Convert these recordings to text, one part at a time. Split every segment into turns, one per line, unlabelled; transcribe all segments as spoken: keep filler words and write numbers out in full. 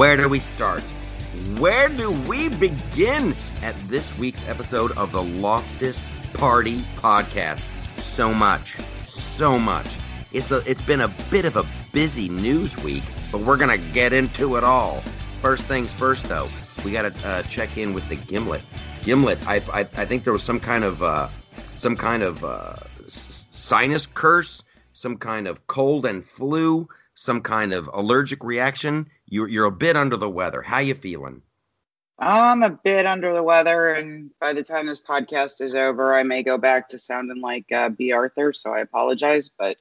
where do we start? Where do we begin at this week's episode of the Loftus Party Podcast? So much, so much. It's a, it's been a bit of a busy news week, but we're going to get into it all. First things first, though, we got to uh, check in with the Gimlet. Gimlet, I, I, I think there was some kind of, uh, some kind of uh, s- sinus curse, some kind of cold and flu, some kind of allergic reaction. You're, you're a bit under the weather. How you feeling?
I'm a bit under the weather, and by the time this podcast is over, I may go back to sounding like uh, B. Arthur, so I apologize, but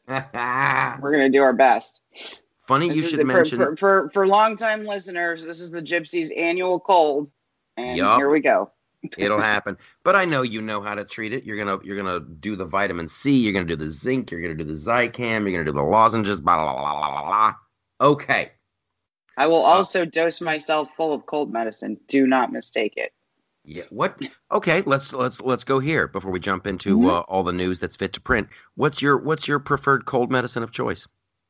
we're going to do our best.
Funny
this
you should
the,
mention...
For, for, for, for longtime listeners, this is the Gypsy's annual cold, and
yep.
Here we go.
It'll happen. But I know you know how to treat it. You're going to you're gonna do the vitamin C, you're going to do the zinc, you're going to do the Zicam, you're going to do the lozenges, blah, blah, blah, blah, blah. Okay.
I will also dose myself full of cold medicine. Do not mistake it.
Yeah. What? Okay. Let's let's let's go here before we jump into
mm-hmm.
uh, all the news that's fit to print. What's your what's your preferred cold medicine of choice?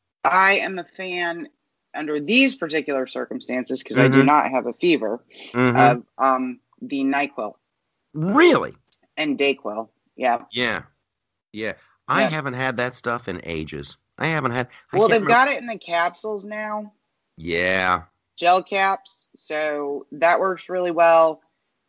I am a fan under these particular circumstances because
mm-hmm.
I do not have a fever
mm-hmm.
of um, the NyQuil.
Really?
And Dayquil. Yeah.
Yeah. Yeah. I
yep.
haven't had that stuff in ages. I haven't had. I
well, they've
remember.
got it in the capsules now.
Yeah.
Gel caps. So that works really well.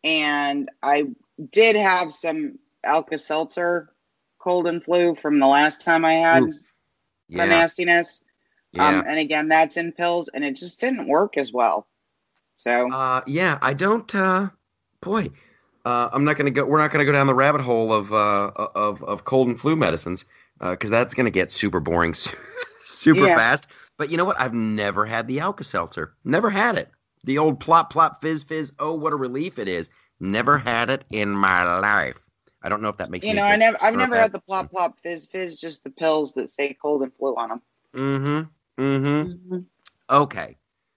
And I did have some Alka-Seltzer cold and flu from the last time I had
yeah.
the nastiness.
Yeah.
Um, and again, that's in pills, and it just didn't work as well. So.
Uh, yeah, I don't. Uh, boy, uh, I'm not gonna go. We're not gonna go down the rabbit hole of uh, of of cold and flu medicines because uh, that's gonna get super boring, super
yeah.
fast. But you know what? I've never had the Alka-Seltzer. Never had it. The old plop, plop, fizz, fizz. Oh, what a relief it is. Never had it in my life. I don't know if that makes
you
me
know, I never, I've never had the plop, plop, fizz, fizz, just the pills that say cold and flu on them.
Mm-hmm. Mm-hmm. mm-hmm. Okay.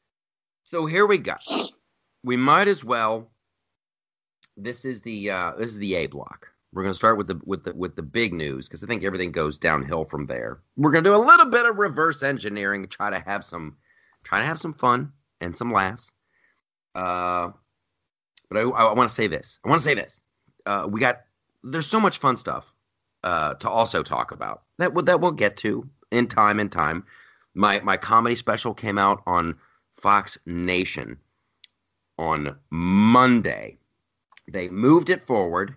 So here we go. We might as well. This is the uh, this is the A block. We're going to start with the with the with the big news because I think everything goes downhill from there. We're going to do a little bit of reverse engineering, try to have some, try to have some fun and some laughs. Uh, but I, I want to say this. I want to say this. Uh, we got there's so much fun stuff uh, to also talk about that we'll, that we'll get to in time in time. My my comedy special came out on Fox Nation on Monday. They moved it forward.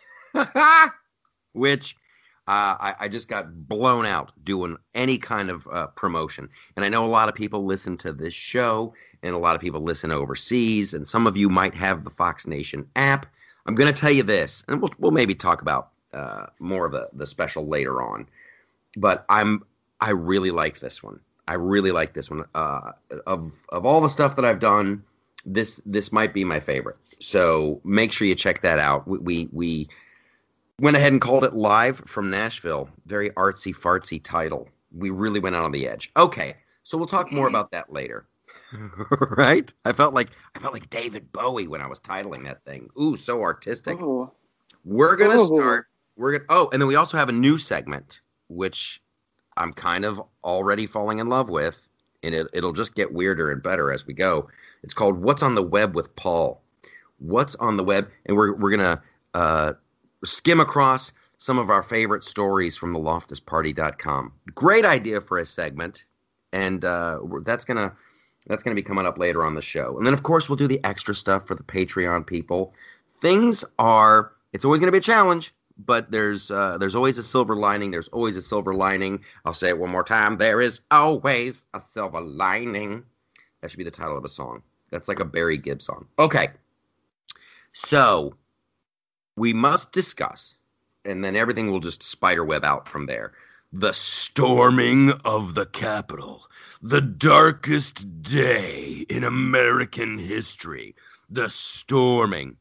Which uh, I, I just got blown out doing any kind of uh, promotion. And I know a lot of people listen to this show, and a lot of people listen overseas, and some of you might have the Fox Nation app. I'm going to tell you this, and we'll we'll maybe talk about uh, more of the, the special later on. But I'm I really like this one. I really like this one. Uh, of of all the stuff that I've done, this this might be my favorite. So make sure you check that out. We we. we Went ahead and called it live from Nashville. Very artsy fartsy title. We really went out on the edge. Okay, so we'll talk more about that later. Right? I felt like I felt like David Bowie when I was titling that thing. Ooh, so artistic.
Ooh.
We're gonna
Ooh.
start. We're gonna. Oh, and then we also have a new segment, which I'm kind of already falling in love with, and it, it'll just get weirder and better as we go. It's called "What's on the Web with Paul." What's on the web, and we're we're gonna. Uh, skim across some of our favorite stories from the loftus party dot com. Great idea for a segment, and uh, that's gonna that's gonna be coming up later on the show. And then, of course, we'll do the extra stuff for the Patreon people. Things are it's always gonna be a challenge, but there's uh, there's always a silver lining. There's always a silver lining. I'll say it one more time. There is always a silver lining. That should be the title of a song. That's like a Barry Gibb song. Okay, so. We must discuss, and then everything will just spiderweb out from there. The storming of the Capitol. The darkest day in American history. The storming.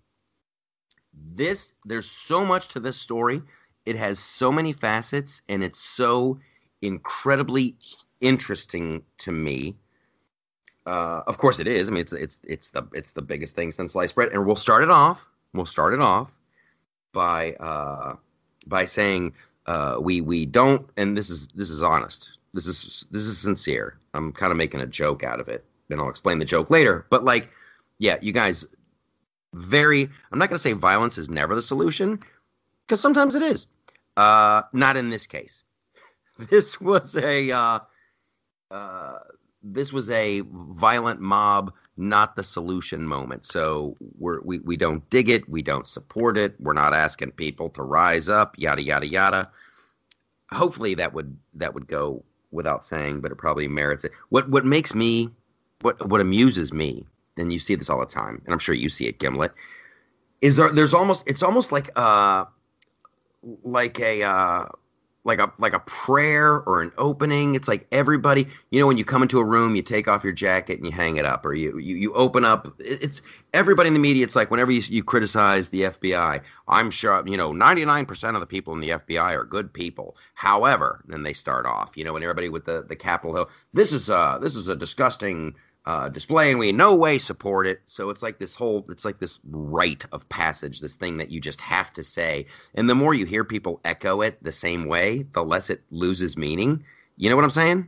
This, there's so much to this story. It has so many facets, and it's so incredibly interesting to me. Uh, of course it is. I mean, it's it's it's the it's the biggest thing since sliced bread. And we'll start it off. We'll start it off. by uh, by saying uh, we we don't, and this is this is honest. This is this is sincere. I'm kind of making a joke out of it. then I'll explain the joke later. But like, yeah, you guys, very. I'm not going to say violence is never the solution because sometimes it is. Uh, not in this case. This was a uh, uh, this was a violent mob, not the solution moment. So we're, we we don't dig it, we don't support it. We're not asking people to rise up, yada yada yada. Hopefully that would that would go without saying, but it probably merits it. What what makes me what what amuses me, and you see this all the time, and I'm sure you see it, Gimlet, is there there's almost it's almost like uh like a uh like a like a prayer or an opening. It's like everybody, you know, when you come into a room, you take off your jacket and you hang it up, or you you, you open up. It's everybody in the media. It's like whenever you, you criticize the F B I, I'm sure, you know, ninety-nine percent of the people in the F B I are good people. However, then they start off, you know, and everybody with the the Capitol Hill. This is uh this is a disgusting uh, display, and we in no way support it. So it's like this whole, it's like this rite of passage, this thing that you just have to say. And the more you hear people echo it the same way, the less it loses meaning. You know what I'm saying?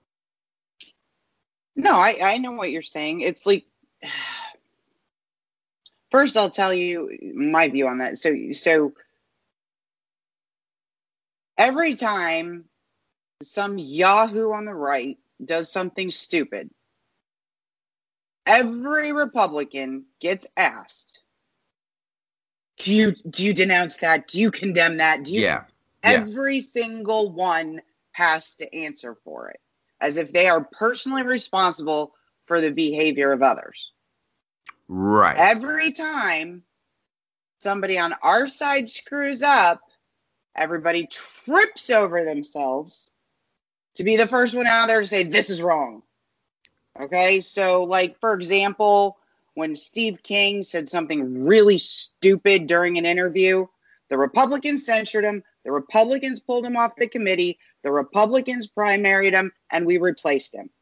No, I, I know what you're saying. It's like, first I'll tell you my view on that. So, so every time some Yahoo on the right does something stupid, every Republican gets asked, do you do you denounce that? Do you condemn that? Do you?
Yeah.
Every yeah. single one has to answer for it, as if they are personally responsible for the behavior of others.
Right.
Every time somebody on our side screws up, everybody trips over themselves to be the first one out there to say, this is wrong. Okay, so like, for example, when Steve King said something really stupid during an interview, the Republicans censured him, the Republicans pulled him off the committee, the Republicans primaried him, and we replaced him.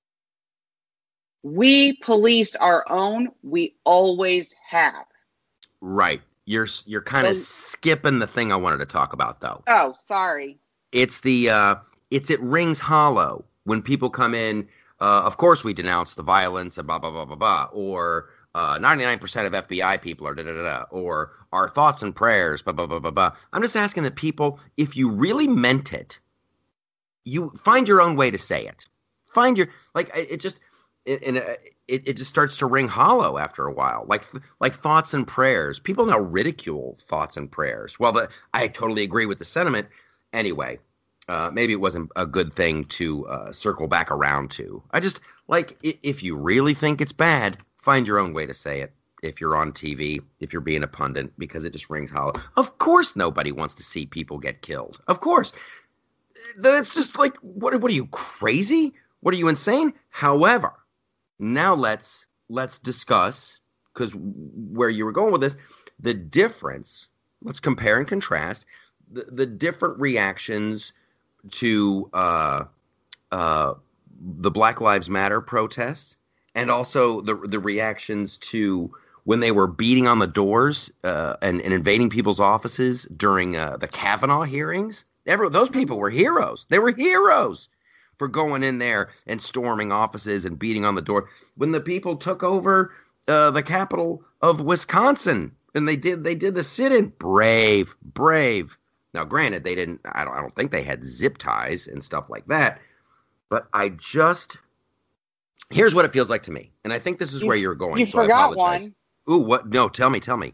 We police our own. We always have.
Right. You're you're kind of so, skipping the thing I wanted to talk about, though.
Oh, sorry.
It's the uh, it's it rings hollow when people come in. Uh, of course, we denounce the violence and blah blah blah blah blah, or uh, ninety-nine percent of F B I people are da da da da, or our thoughts and prayers, blah blah blah blah blah. I'm just asking the people, if you really meant it, you find your own way to say it. Find your like it just. It, and it, it just starts to ring hollow after a while, like like thoughts and prayers. People now ridicule thoughts and prayers. Well, the, I totally agree with the sentiment. Anyway, uh, maybe it wasn't a good thing to uh, circle back around to. I just, like, if you really think it's bad, find your own way to say it. If you're on T V, if you're being a pundit, because it just rings hollow. Of course nobody wants to see people get killed. Of course. Then it's just like, what, what are you, crazy? What are you, insane? However, now let's let's discuss, because where you were going with this, the difference. Let's compare and contrast the, the different reactions to uh, uh, the Black Lives Matter protests, and also the the reactions to when they were beating on the doors uh, and, and invading people's offices during uh, the Kavanaugh hearings. Every, those people were heroes. They were heroes for going in there and storming offices and beating on the door. When the people took over uh, the capital of Wisconsin and they did they did the sit-in, brave, brave. Now, granted, they didn't. I don't. I don't think they had zip ties and stuff like that. But I just here's what it feels like to me, and I think this is
you,
where you're going.
You
so
forgot
I apologize.
one.
Ooh, what? No, tell me, tell me.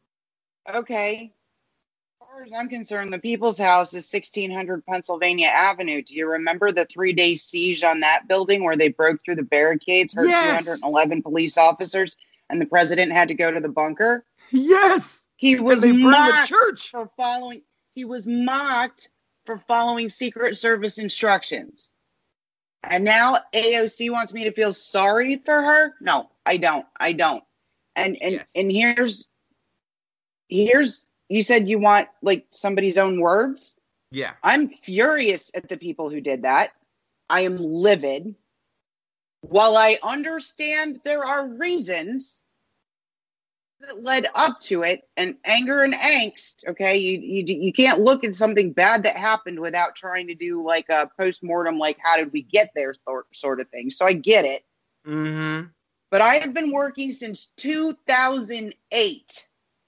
Okay. As far as I'm concerned, the People's House is sixteen hundred Pennsylvania Avenue. Do you remember the three-day siege on that building where they broke through the barricades, hurt
yes.
two hundred eleven police officers, and the president had to go to the bunker?
Yes.
He was
they burned
mocked
the church
for following. He was mocked for following Secret Service instructions. And now A O C wants me to feel sorry for her? No, I don't. I don't. And and yes. and here's here's. You said you want, like, somebody's own words?
Yeah.
I'm furious at the people who did that. I am livid. While I understand there are reasons that led up to it, and anger and angst, okay? You, you, you can't look at something bad that happened without trying to do, like, a post-mortem, like, how did we get there sort, sort of thing. So I get it.
Mm-hmm.
But I have been working since two thousand eight.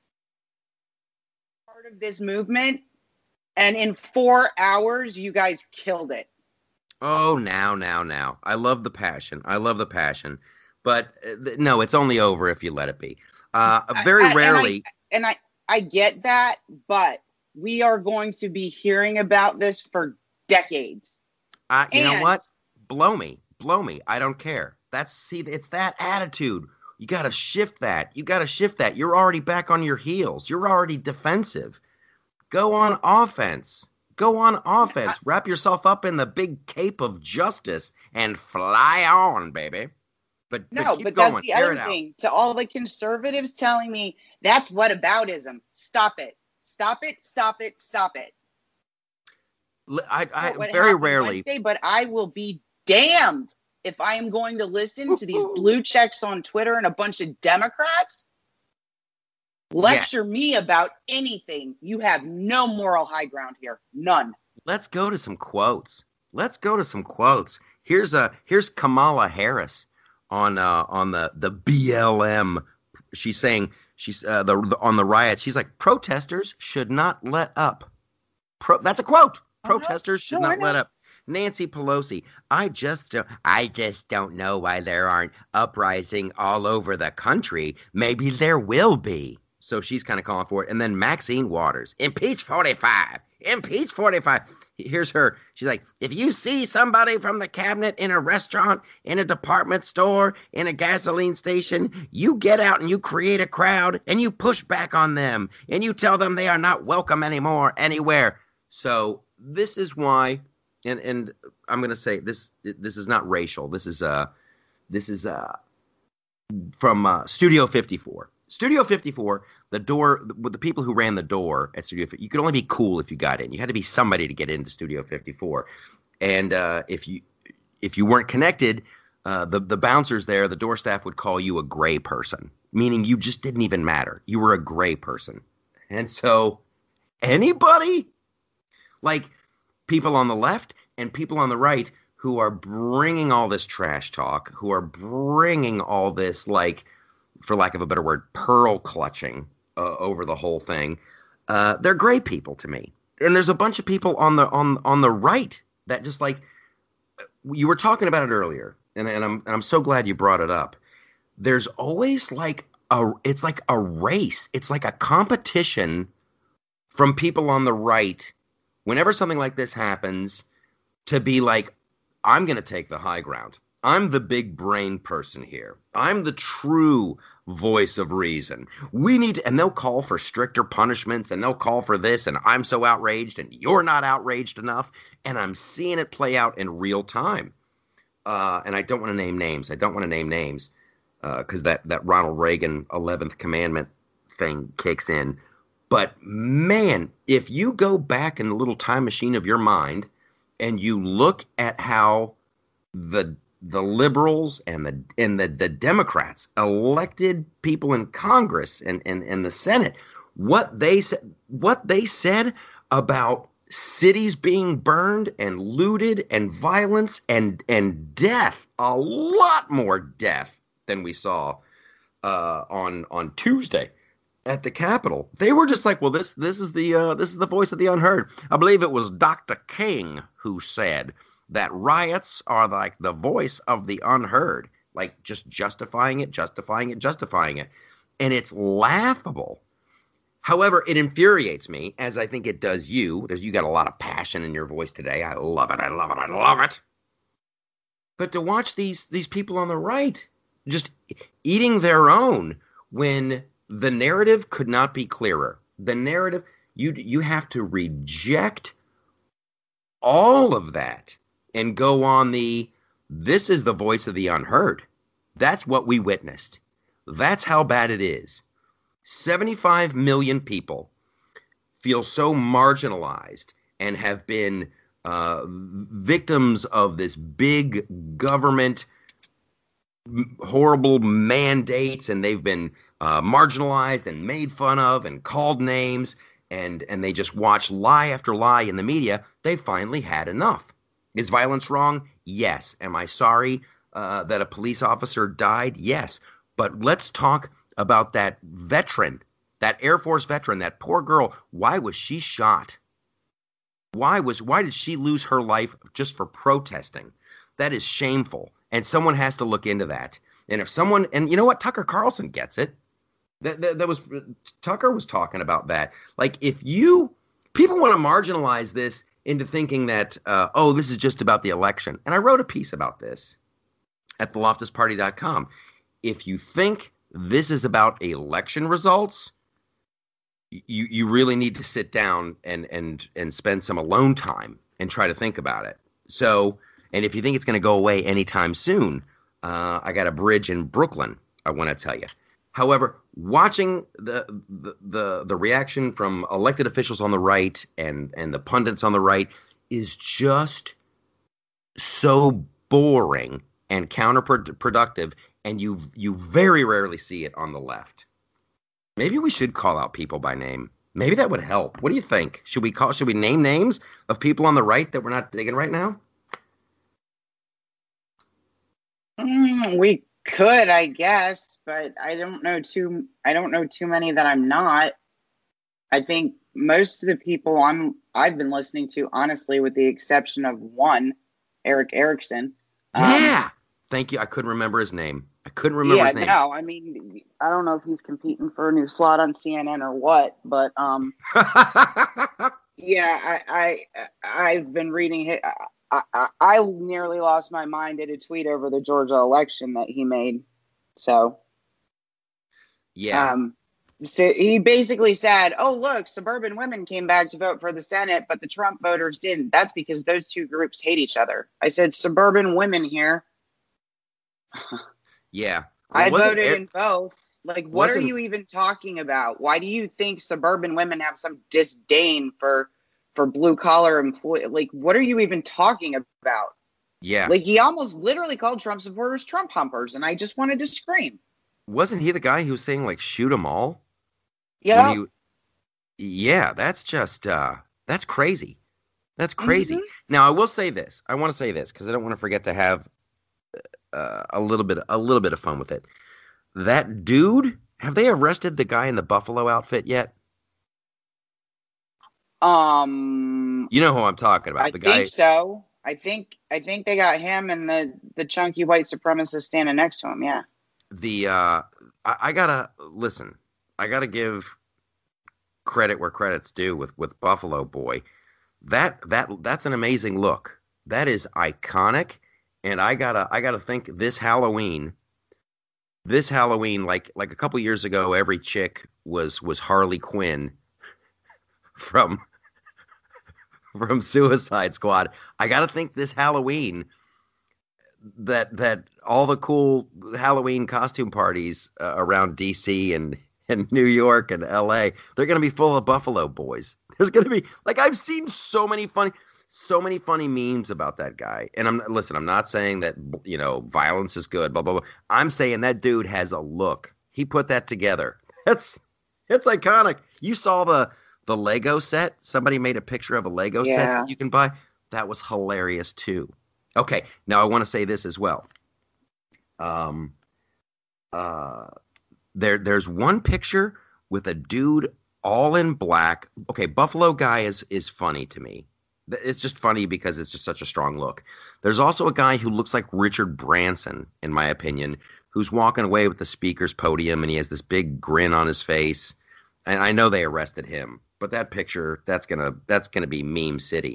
Part of this movement, and in four hours, you guys killed it.
Oh, now, now, now. I love the passion. I love the passion. But uh, th- no, it's only over if you let it be. Uh,
I,
very
I,
rarely.
And, I, and I, I get that, but we are going to be hearing about this for decades.
Uh, you
and,
know what? Blow me. Blow me. I don't care. That's, see, it's that attitude. You got to shift that. You got to shift that. You're already back on your heels. You're already defensive. Go on offense. Go on offense.
I,
Wrap yourself up in the big cape of justice and fly on, baby. But,
no,
but keep
but
going.
that's the
Tear
other
it out.
thing. To all the conservatives telling me that's whataboutism. Stop it. Stop it. Stop it. Stop it.
I, I
what
very rarely.
Wednesday, but I will be damned if I am going to listen to these blue checks on Twitter and a bunch of Democrats lecture yes. me about anything. You have no moral high ground here. None.
Let's go to some quotes. Let's go to some quotes. Here's a here's Kamala Harris on uh, on the the B L M. She's saying she's uh, the, the on the riots. She's like, protesters should not let up. Pro, that's a quote. Protesters should no, not let up. Nancy Pelosi, I just don't, I just don't know why there aren't uprising all over the country. Maybe there will be. So she's kind of calling for it. And then Maxine Waters, impeach forty-five. Impeach forty-five. Here's her. She's like, if you see somebody from the cabinet in a restaurant, in a department store, in a gasoline station, you get out and you create a crowd and you push back on them and you tell them they are not welcome anymore anywhere. So this is why, and and I'm going to say this. This is not racial. This is uh, this is uh, from uh, Studio fifty-four. Studio fifty-four, the door, with the people who ran the door at Studio fifty-four, you could only be cool if you got in. You had to be somebody to get into Studio fifty-four. And uh, if you if you weren't connected, uh, the, the bouncers there, the door staff would call you a gray person, meaning you just didn't even matter. You were a gray person. And so anybody, like people on the left and people on the right who are bringing all this trash talk, who are bringing all this, like, for lack of a better word, pearl clutching uh, over the whole thing. Uh, they're gray people to me. And there's a bunch of people on the on on the right that just like, you were talking about it earlier, and, and I'm and I'm so glad you brought it up. There's always like a it's like a race. It's like a competition from people on the right whenever something like this happens to be like, I'm going to take the high ground. I'm the big brain person here. I'm the true voice of reason. We need to, and they'll call for stricter punishments and they'll call for this. And I'm so outraged and you're not outraged enough. And I'm seeing it play out in real time. Uh, and I don't want to name names. I don't want to name names because uh, that, that Ronald Reagan eleventh commandment thing kicks in. But man, if you go back in the little time machine of your mind and you look at how the the liberals and the and the, the Democrats elected people in Congress and, and, and the Senate, what they said what they said about cities being burned and looted and violence and and death, a lot more death than we saw uh, on on Tuesday at the Capitol. They were just like, well, this this is the uh, this is the voice of the unheard. I believe it was Doctor King who said that riots are like the voice of the unheard, like just justifying it, justifying it, justifying it. And it's laughable. However, it infuriates me, as I think it does you, because you got a lot of passion in your voice today. I love it. I love it. I love it. But to watch these these people on the right just eating their own when the narrative could not be clearer. The narrative, you you have to reject all of that and go on the, this is the voice of the unheard. That's what we witnessed. That's how bad it is. seventy-five million people feel so marginalized and have been uh, victims of this big government horrible mandates, and they've been uh, marginalized and made fun of and called names, and, and they just watch lie after lie in the media. They finally had enough. Is violence wrong? Yes. Am I sorry uh, that a police officer died? Yes. But let's talk about that veteran, that Air Force veteran, that poor girl. Why was she shot? Why was why did she lose her life just for protesting? That is shameful. And someone has to look into that. And if someone, and you know what? Tucker Carlson gets it. That, that, that was Tucker was talking about that. Like, if you people want to marginalize this into thinking that, uh, oh, this is just about the election. And I wrote a piece about this at the loftus party dot com. If you think this is about election results, you you really need to sit down and and and spend some alone time and try to think about it. So, and if you think it's going to go away anytime soon, uh, I got a bridge in Brooklyn I want to tell you. However, watching the, the the the reaction from elected officials on the right and and the pundits on the right is just so boring and counterproductive, and you you very rarely see it on the left. Maybe we should call out people by name. Maybe that would help. What do you think? Should we call? Should we name names of people on the right that we're not digging right now?
Mm, we could, I guess, but I don't know too. I don't know too many that I'm not. I think most of the people I'm I've been listening to, honestly, with the exception of one, Eric Erickson.
Yeah, um, thank you. I couldn't remember his name. I couldn't remember
yeah,
his name.
no, I mean, I don't know if he's competing for a new slot on C N N or what, but um, yeah, I, I I've been reading his. I, I, I nearly lost my mind at a tweet over the Georgia election that he made. So,
yeah.
Um, so he basically said, oh, look, suburban women came back to vote for the Senate, but the Trump voters didn't. That's because those two groups hate each other. I said suburban women here.
Yeah. Well,
I voted
Air-
in both. Like, what are you even talking about? Why do you think suburban women have some disdain for for blue collar employee? Like, what are you even talking about?
Yeah.
Like, he almost literally called Trump supporters Trump humpers, and I just wanted to scream.
Wasn't he the guy who was saying, like, shoot them all?
Yeah.
He, yeah, that's just, uh, that's crazy. That's crazy.
Mm-hmm.
Now, I will say this. I want to say this because I don't want to forget to have uh, a little bit, a little bit of fun with it. That dude, have they arrested the guy in the Buffalo outfit yet?
Um,
you know who I'm talking about.
I
the
think
guy...
so. I think I think they got him and the the chunky white supremacist standing next to him. Yeah.
The uh, I, I gotta listen. I gotta give credit where credit's due with with Buffalo Boy. That that that's an amazing look. That is iconic, and I gotta I gotta think this Halloween. This Halloween, like like a couple years ago, every chick was was Harley Quinn from from Suicide Squad. I gotta think this Halloween that that all the cool Halloween costume parties uh, around D C and and New York and L A, they're gonna be full of Buffalo Boys. There's gonna be like I've seen so many funny. So many funny memes about that guy. And I'm listen, I'm not saying that, you know, violence is good, blah, blah, blah. I'm saying that dude has a look. He put that together. That's it's iconic. You saw the the Lego set. Somebody made a picture of a Lego
yeah.
set that you can buy. That was hilarious too. Okay, now I want to say this as well. Um uh there there's one picture with a dude all in black. Okay, Buffalo guy is is funny to me. It's just funny because it's just such a strong look. There's also a guy who looks like Richard Branson, in my opinion, who's walking away with the speaker's podium, and he has this big grin on his face. And I know they arrested him, but that picture, that's gonna that's gonna be meme city.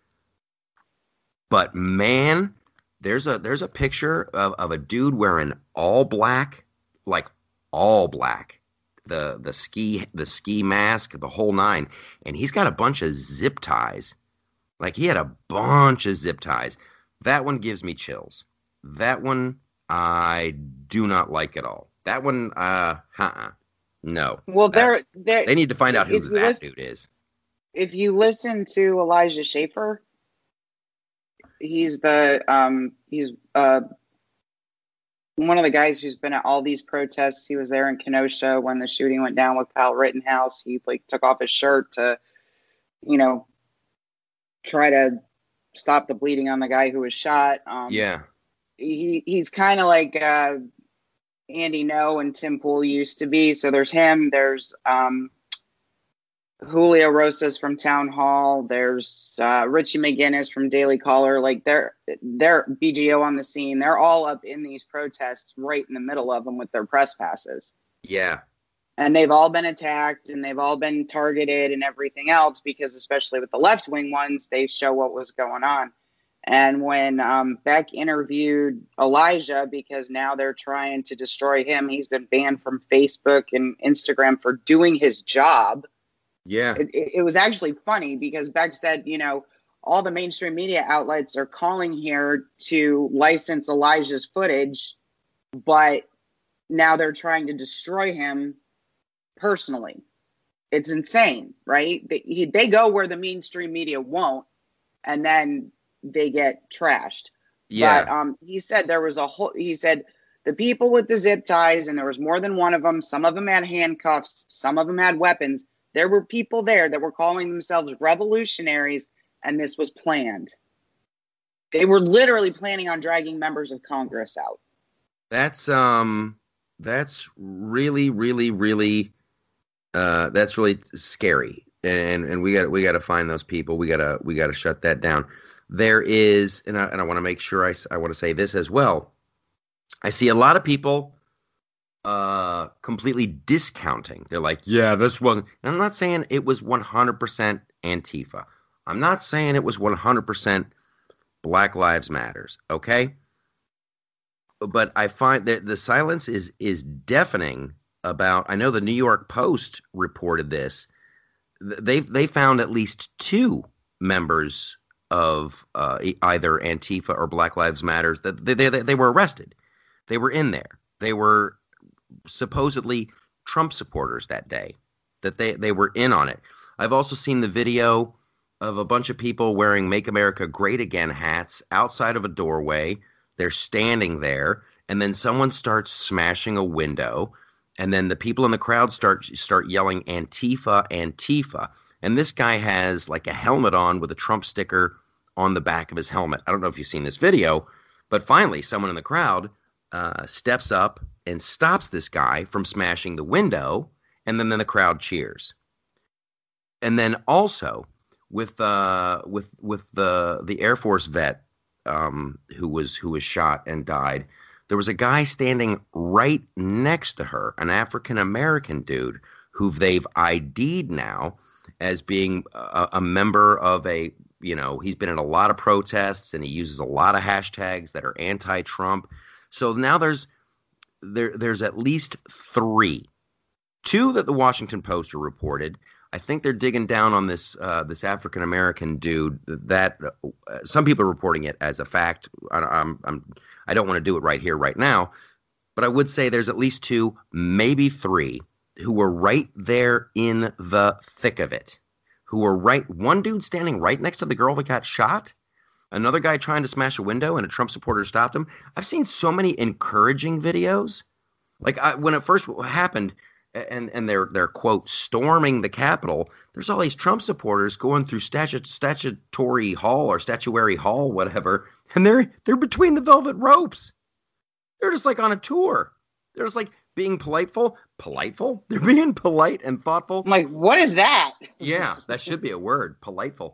But man, there's a there's a picture of, of a dude wearing all black, like all black, the the ski the ski mask, the whole nine, and he's got a bunch of zip ties. Like, he had a bunch of zip ties. That one gives me chills. That one, I do not like at all. That one, uh, uh-uh. No.
Well, they're, they're,
they need to find out who that
listen,
dude is.
If you listen to Elijah Schaffer, he's the, um, he's, uh, one of the guys who's been at all these protests. He was there in Kenosha when the shooting went down with Kyle Rittenhouse. He, like, took off his shirt to, you know, try to stop the bleeding on the guy who was shot. Um,
yeah.
he he's kind of like uh, Andy No and Tim Pool used to be. So there's him. There's um, Julio Rosas from Town Hall. There's uh, Richie McGinnis from Daily Caller. Like they're they're B G O on the scene. They're all up in these protests, right in the middle of them with their press passes.
Yeah.
And they've all been attacked and they've all been targeted and everything else because, especially with the left wing ones, they show what was going on. And when um, Beck interviewed Elijah, because now they're trying to destroy him, he's been banned from Facebook and Instagram for doing his job.
Yeah.
It, it, it was actually funny because Beck said, you know, all the mainstream media outlets are calling here to license Elijah's footage, but now they're trying to destroy him personally. It's insane, right? They, he, they go where the mainstream media won't, and then they get trashed.
Yeah.
But um, he said there was a whole, he said the people with the zip ties, and there was more than one of them. Some of them had handcuffs. Some of them had weapons. There were people there that were calling themselves revolutionaries, and this was planned. They were literally planning on dragging members of Congress out.
That's um, that's really, really, really, uh, that's really scary, and and we got we got to find those people. We gotta we gotta shut that down. There is, and I, and I want to make sure I I want to say this as well. I see a lot of people uh completely discounting. They're like, yeah, this wasn't, and I'm not saying it was one hundred percent Antifa. I'm not saying it was one hundred percent Black Lives Matters, okay? But I find that the silence is is deafening about, I know the New York Post reported this. They they found at least two members of uh, either Antifa or Black Lives Matters that they, they they were arrested. They were in there. They were supposedly Trump supporters that day, that they, they were in on it. I've also seen the video of a bunch of people wearing Make America Great Again hats outside of a doorway. They're standing there, and then someone starts smashing a window, and then the people in the crowd start start yelling Antifa, Antifa. And this guy has like a helmet on with a Trump sticker on the back of his helmet. I don't know if you've seen this video, but finally someone in the crowd uh, steps up and stops this guy from smashing the window, and then, then the crowd cheers. And then also with uh, with with the the Air Force vet um, who was who was shot and died, there was a guy standing right next to her, an African American dude who they've I D'd now as being a, a member of a, you know, he's been in a lot of protests and he uses a lot of hashtags that are anti-Trump. So now there's there there's at least three, two that the Washington Post reported. I think they're digging down on this uh, this African American dude. That uh, some people are reporting it as a fact. I, I'm I'm I don't want to do it right here right now, but I would say there's at least two, maybe three, who were right there in the thick of it. Who were right, one dude standing right next to the girl that got shot. Another guy trying to smash a window and a Trump supporter stopped him. I've seen so many encouraging videos. Like I, when it first happened and, and they're, they're, quote, storming the Capitol, there's all these Trump supporters going through statu- statutory hall or statuary hall, whatever, and they're they're between the velvet ropes. They're just like on a tour. They're just like being politeful. Politeful? They're being polite and thoughtful.
I'm like, what is that?
Yeah, that should be a word, politeful.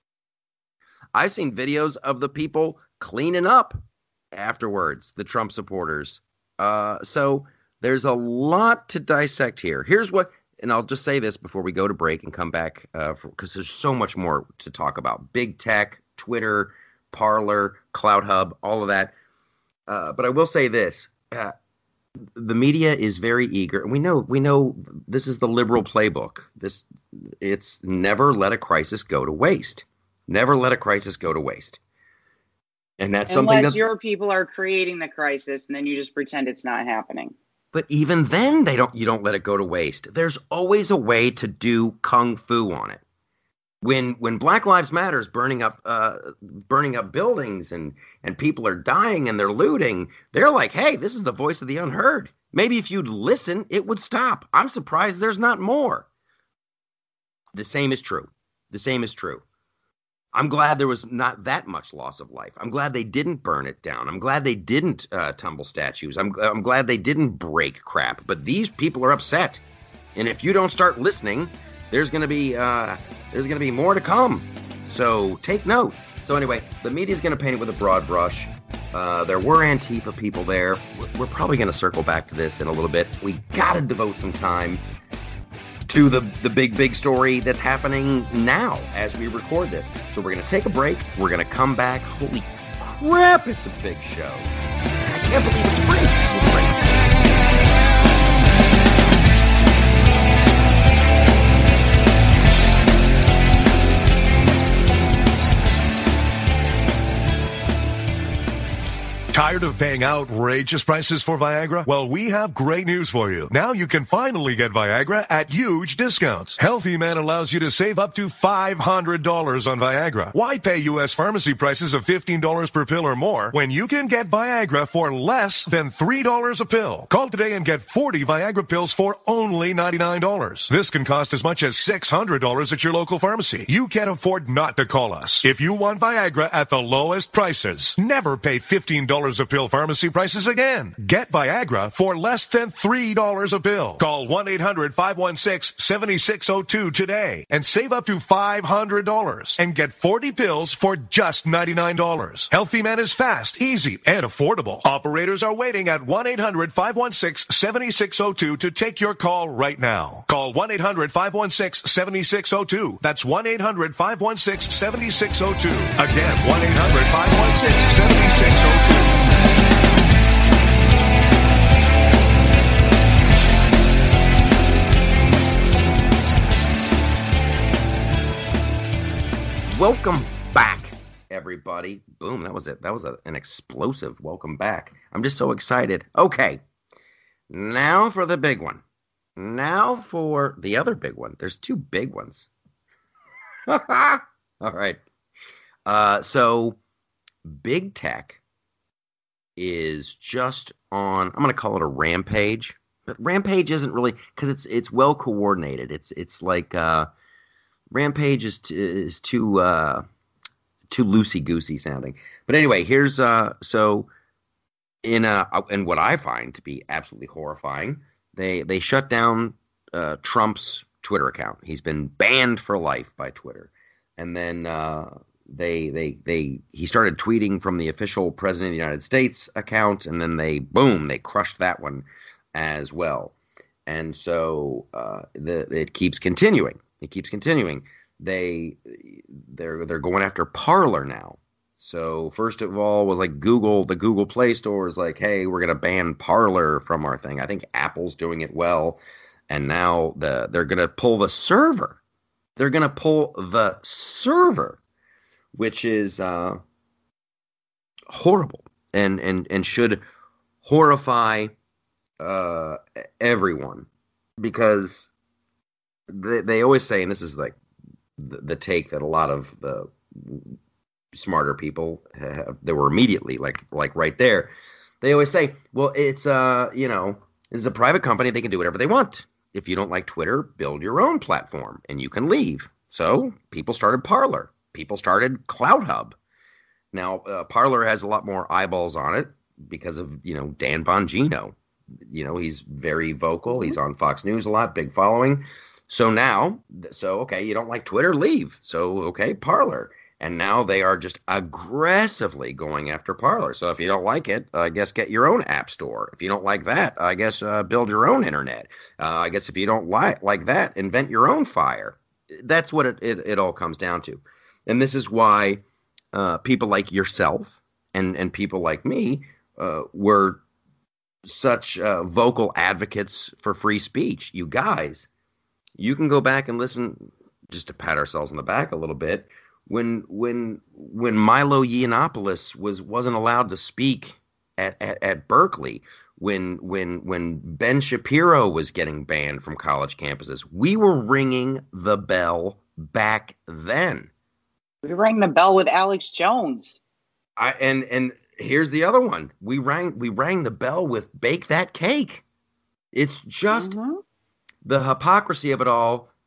I've seen videos of the people cleaning up afterwards, the Trump supporters. Uh, so there's a lot to dissect here. Here's what, and I'll just say this before we go to break and come back, because uh, there's so much more to talk about. Big tech, Twitter, Parler, Cloud Hub, all of that. Uh, but I will say this. Uh, the media is very eager, and we know we know this is the liberal playbook. This it's never let a crisis go to waste. Never let a crisis go to waste. And that's
Unless
something that
your people are creating the crisis and then you just pretend it's not happening.
But even then they don't you don't let it go to waste. There's always a way to do kung fu on it. When when Black Lives Matter is burning up uh, burning up buildings and, and people are dying and they're looting, they're like, hey, this is the voice of the unheard. Maybe if you'd listen, it would stop. I'm surprised there's not more. The same is true. The same is true. I'm glad there was not that much loss of life. I'm glad they didn't burn it down. I'm glad they didn't uh, tumble statues. I'm, I'm glad they didn't break crap. But these people are upset. And if you don't start listening, there's going to be uh, there's going to be more to come. So take note. So anyway, the media is going to paint it with a broad brush. Uh, there were Antifa people there. We're, we're probably going to circle back to this in a little bit. We got to devote some time to the, the big, big story that's happening now as we record this. So we're going to take a break. We're going to come back. Holy crap, it's a big show. I can't believe it's spring. It's spring.
Tired of paying outrageous prices for Viagra? Well, we have great news for you. Now you can finally get Viagra at huge discounts. Healthy Man allows you to save up to five hundred dollars on Viagra. Why pay U S pharmacy prices of fifteen dollars per pill or more when you can get Viagra for less than three dollars a pill? Call today and get forty Viagra pills for only ninety-nine dollars. This can cost as much as six hundred dollars at your local pharmacy. You can't afford not to call us. If you want Viagra at the lowest prices, never pay fifteen dollars a pill pharmacy prices again. Get Viagra for less than three dollars a pill. Call one eight hundred five one six seven six zero two today and save up to five hundred dollars and get forty pills for just ninety-nine dollars. Healthy Man is fast, easy, and affordable. Operators are waiting at one eight hundred five one six seven six zero two to take your call right now. Call one eight hundred five one six seven six zero two. That's one eight hundred five one six seven six zero two. Again, one eight hundred five one six seven six zero two.
Welcome back, everybody. Boom, that was it. That was a, an explosive welcome back. I'm just so excited. Okay, now for the big one. Now for the other big one. There's two big ones. All right. Uh, so, big tech is just on, I'm going to call it a rampage. But rampage isn't really, because it's it's well coordinated. It's it's like... Uh, Rampage is t- is too uh, too loosey goosey sounding, but anyway, here's uh so in uh in what I find to be absolutely horrifying, they they shut down uh, Trump's Twitter account. He's been banned for life by Twitter, and then uh, they they they he started tweeting from the official President of the United States account, and then they boom they crushed that one as well, and so uh, the it keeps continuing. It keeps continuing. They they're they're going after Parler now. So first of all was like Google, the Google Play Store is like, hey, we're gonna ban Parler from our thing. I think Apple's doing it well, and now the they're gonna pull the server. They're gonna pull the server, which is uh, horrible and and and should horrify uh, everyone because. They, they always say, and this is like the, the take that a lot of the smarter people have, that were immediately like like right there. They always say, well, it's uh you know, it's a private company. They can do whatever they want. If you don't like Twitter, build your own platform and you can leave. So people started Parler. People started CloutHub. Now uh, Parler has a lot more eyeballs on it because of, you know, Dan Bongino. You know, he's very vocal. He's on Fox News a lot, big following. So now, so, okay, you don't like Twitter, leave. So, okay, Parler. And now they are just aggressively going after Parler. So if you don't like it, I guess get your own app store. If you don't like that, I guess uh, build your own internet. Uh, I guess if you don't like like that, invent your own fire. That's what it, it, it all comes down to. And this is why uh, people like yourself and, and people like me uh, were such uh, vocal advocates for free speech. You guys... You can go back and listen, just to pat ourselves on the back a little bit, when when when Milo Yiannopoulos was wasn't allowed to speak at, at, at Berkeley, when when when Ben Shapiro was getting banned from college campuses, we were ringing the bell back then.
We rang the bell with Alex Jones.
I and and here's the other one. We rang we rang the bell with Bake That Cake. It's just. Mm-hmm. The hypocrisy of it all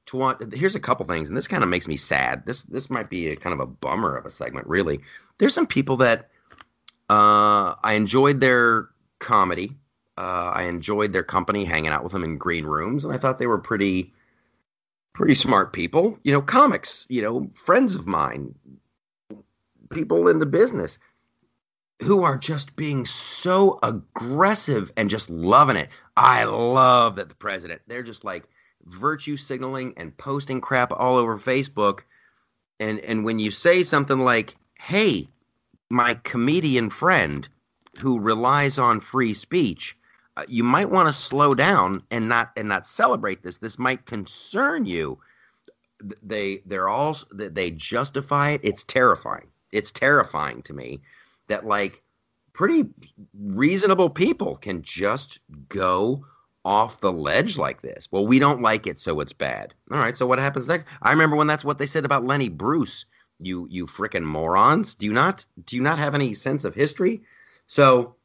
to want. Here's a couple things, and this kind of makes me sad. This this might be a kind of a bummer of a segment, really. There's some people that uh, I enjoyed their comedy. Uh, I enjoyed their company, hanging out with them in green rooms, and I thought they were pretty pretty smart people. You know, comics. You know, friends of mine, people in the business, who are just being so aggressive and just loving it. I love that the president, they're just like virtue signaling and posting crap all over Facebook. And and when you say something like, hey, my comedian friend who relies on free speech, uh, you might want to slow down and not and not celebrate this. This might concern you. They they're all they justify it. It's terrifying. It's terrifying to me that like pretty reasonable people can just go off the ledge like this. Well, we don't like it, so it's bad. All right, so what happens next? I remember when that's what they said about Lenny Bruce. You you frickin' morons. Do you not do you not have any sense of history? So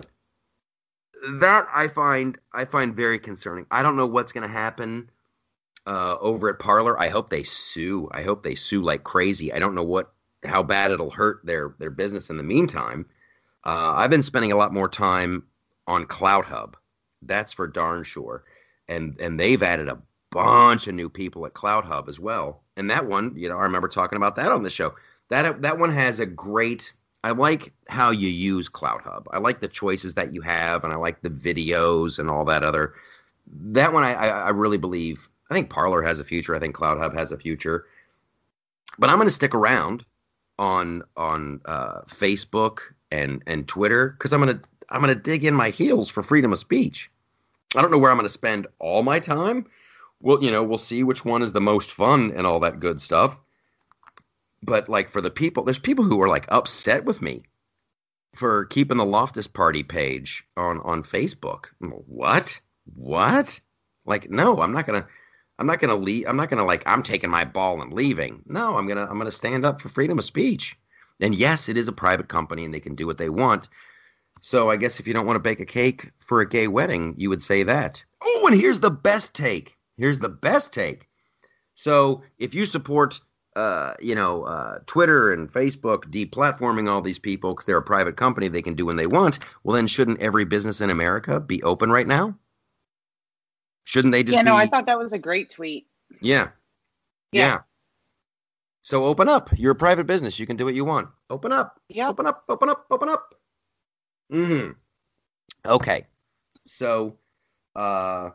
that I find I find very concerning. I don't know what's going to happen uh, over at Parler. I hope they sue. I hope they sue like crazy. I don't know what how bad it'll hurt their their business in the meantime. Uh, I've been spending a lot more time on CloutHub. That's for darn sure. And and they've added a bunch of new people at CloutHub as well. And that one, you know, I remember talking about that on the show. That that one has a great, I like how you use CloutHub. I like the choices that you have, and I like the videos and all that other. That one I, I, I really believe, I think Parler has a future. I think CloutHub has a future. But I'm going to stick around on on uh, Facebook and and Twitter, because I'm gonna I'm gonna dig in my heels for freedom of speech. I don't know where I'm gonna spend all my time. Well, you know, we'll see which one is the most fun and all that good stuff. But like for the people, there's people who are like upset with me for keeping the Loftus Party page on on Facebook. What? What? Like, no, I'm not gonna. I'm not gonna leave. I'm not gonna like. I'm taking my ball and leaving. No, I'm gonna. I'm gonna stand up for freedom of speech. And yes, it is a private company and they can do what they want. So I guess if you don't want to bake a cake for a gay wedding, you would say that. Oh, and here's the best take. Here's the best take. So if you support, uh, you know, uh, Twitter and Facebook deplatforming all these people because they're a private company, they can do when they want. Well, then shouldn't every business in America be open right now? Shouldn't they just
Yeah, no,
be...
I thought that was a great tweet.
Yeah.
Yeah.
Yeah. So open up. You're a private business. You can do what you want. Open up.
Yeah.
Open up. Open up. Open up. Mm. Okay. So uh,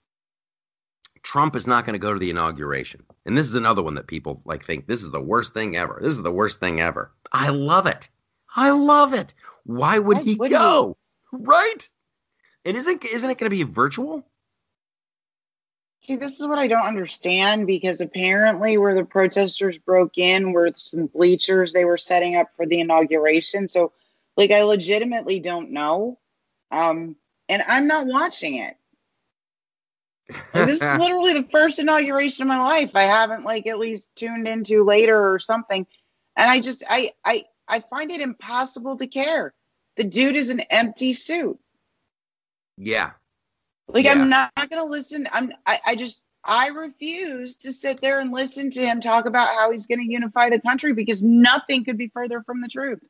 Trump is not going to go to the inauguration. And this is another one that people like think this is the worst thing ever. This is the worst thing ever. I love it. I love it. Why would
Why
he
would
go? He? Right? And isn't isn't it going to be virtual?
See, this is what I don't understand, because apparently where the protesters broke in were some bleachers they were setting up for the inauguration. So, like, I legitimately don't know. Um, and I'm not watching it. And this is literally the first inauguration of my life I haven't, like, at least tuned into later or something. And I just, I, I, I find it impossible to care. The dude is an empty suit.
Yeah.
Like,
yeah.
I'm not going to listen. I'm, I, I just, I refuse to sit there and listen to him talk about how he's going to unify the country, because nothing could be further from the truth.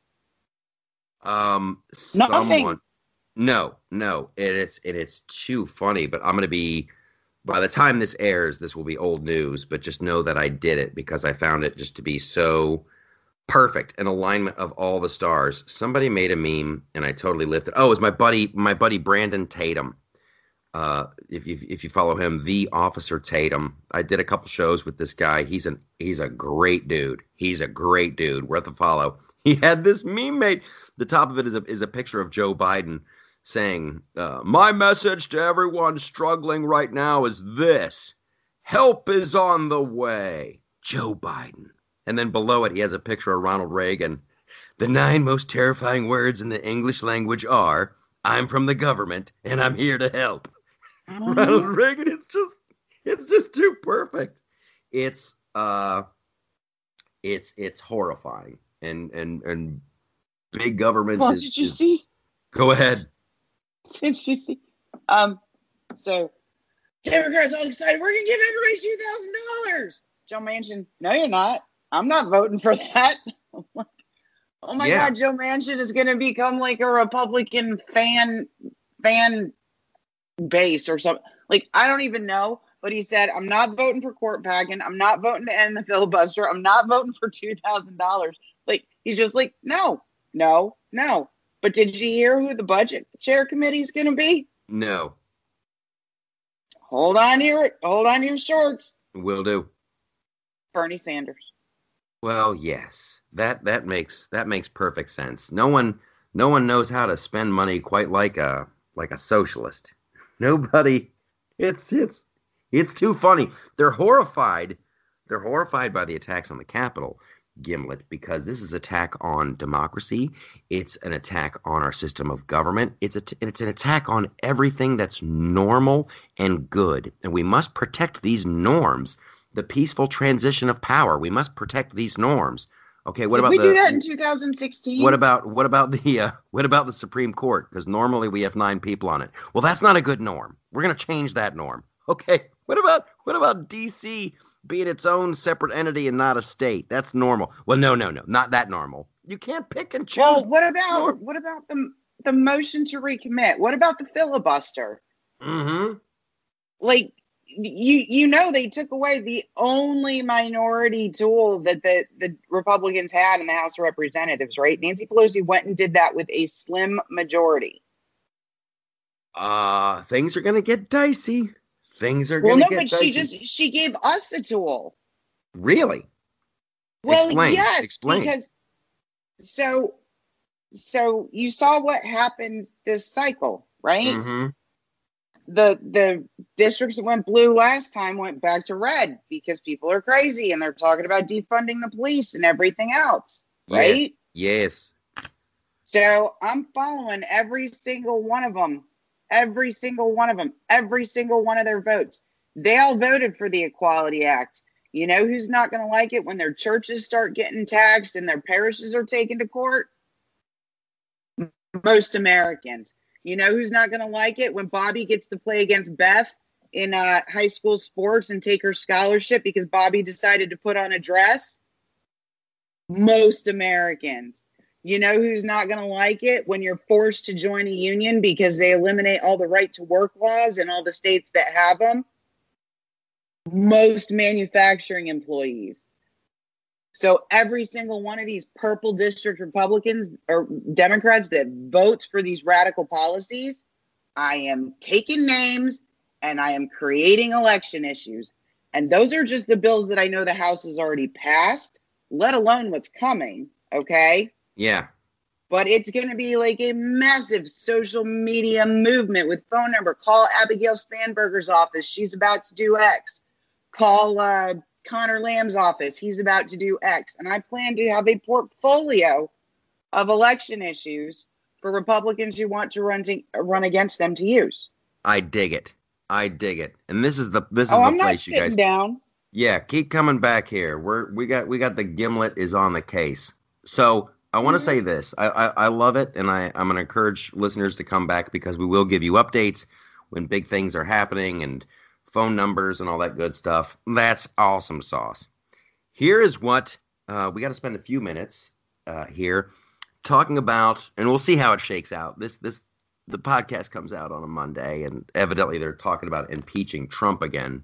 Um,
Nothing.
Someone, no, no, it, it's, it, it's too funny, but I'm going to be, by the time this airs, this will be old news, but just know that I did it because I found it just to be so perfect, an alignment of all the stars. Somebody made a meme and I totally lifted. Oh, it was my buddy, my buddy, Brandon Tatum. Uh, if you if you follow him, the Officer Tatum. I did a couple shows with this guy. He's an he's a great dude. He's a great dude. Worth a follow. He had this meme made. The top of it is a is a picture of Joe Biden saying, uh, "My message to everyone struggling right now is this: help is on the way." Joe Biden. And then below it, he has a picture of Ronald Reagan. The nine most terrifying words in the English language are, "I'm from the government and I'm here to help." Mm-hmm. Ronald Reagan, it's just, it's just too perfect. It's, uh, it's, it's horrifying. And, and, and big government.
Well,
is,
did you
is,
see?
Go ahead.
Did you see? Um, so Democrats all excited. We're going to give everybody two thousand dollars. Joe Manchin, no, you're not. I'm not voting for that. Oh my
Yeah.
God, Joe Manchin is going to become like a Republican fan fan base or something. Like, I don't even know. But he said, I'm not voting for court packing. I'm not voting to end the filibuster. I'm not voting for two thousand dollars. Like, he's just like, no, no, no. But did you hear who the budget chair committee is going to be?
No.
Hold on to your, hold on to your shorts.
Will do.
Bernie Sanders.
Well, yes. That that makes that makes perfect sense. No one no one knows how to spend money quite like a like a socialist. Nobody. It's it's it's too funny. They're horrified. They're horrified by the attacks on the Capitol, Gimlet, because this is an attack on democracy. It's an attack on our system of government. It's a, it's an attack on everything that's normal and good. And we must protect these norms. The peaceful transition of power. We must protect these norms. Okay, what
Did
about
we
the,
do that in two thousand sixteen?
What about what about the uh, what about the Supreme Court? Because normally we have nine people on it. Well, that's not a good norm. We're going to change that norm. Okay. What about what about D C being its own separate entity and not a state? That's normal. Well, no, no, no, not that normal. You can't pick and choose.
Well, what about
norm.
what about the the motion to recommit? What about the filibuster?
Mm-hmm.
Like, you you know they took away the only minority tool that the, the Republicans had in the House of Representatives, right? Nancy Pelosi went and did that with a slim majority.
Uh, things are going to get dicey. Things are
Well,
going to
no,
get
but
dicey.
she just she gave us a tool.
Really?
Well,
Explain.
yes,
Explain.
because so so you saw what happened this cycle, right?
Mm-hmm.
The the districts that went blue last time went back to red because people are crazy and they're talking about defunding the police and everything else, right?
Yes. yes.
So I'm following every single one of them, every single one of them, every single one of their votes. They all voted for the Equality Act. You know who's not going to like it when their churches start getting taxed and their parishes are taken to court? Most Americans. You know who's not going to like it when Bobby gets to play against Beth in uh, high school sports and take her scholarship because Bobby decided to put on a dress? Most Americans. You know who's not going to like it when you're forced to join a union because they eliminate all the right to work laws in all the states that have them? Most manufacturing employees. So every single one of these purple district Republicans or Democrats that votes for these radical policies, I am taking names and I am creating election issues. And those are just the bills that I know the House has already passed, let alone what's coming. Okay.
Yeah.
But it's going to be like a massive social media movement with phone number. Call Abigail Spanberger's office. She's about to do X. Call uh, Connor Lamb's office. He's about to do X. And I plan to have a portfolio of election issues for Republicans who want to run to run against them to use.
I dig it. I dig it. And this is the this is
oh,
the
I'm
place
not
you guys.
sitting down.
Yeah, keep coming back here. We're we got we got the Gimlet is on the case. So I want to say this. I, I I love it, and I I'm gonna encourage listeners to come back because we will give you updates when big things are happening and phone numbers and all that good stuff. That's awesome sauce. Here is what uh, we got to spend a few minutes uh, here talking about, and we'll see how it shakes out. This this the podcast comes out on a Monday, and evidently they're talking about impeaching Trump again.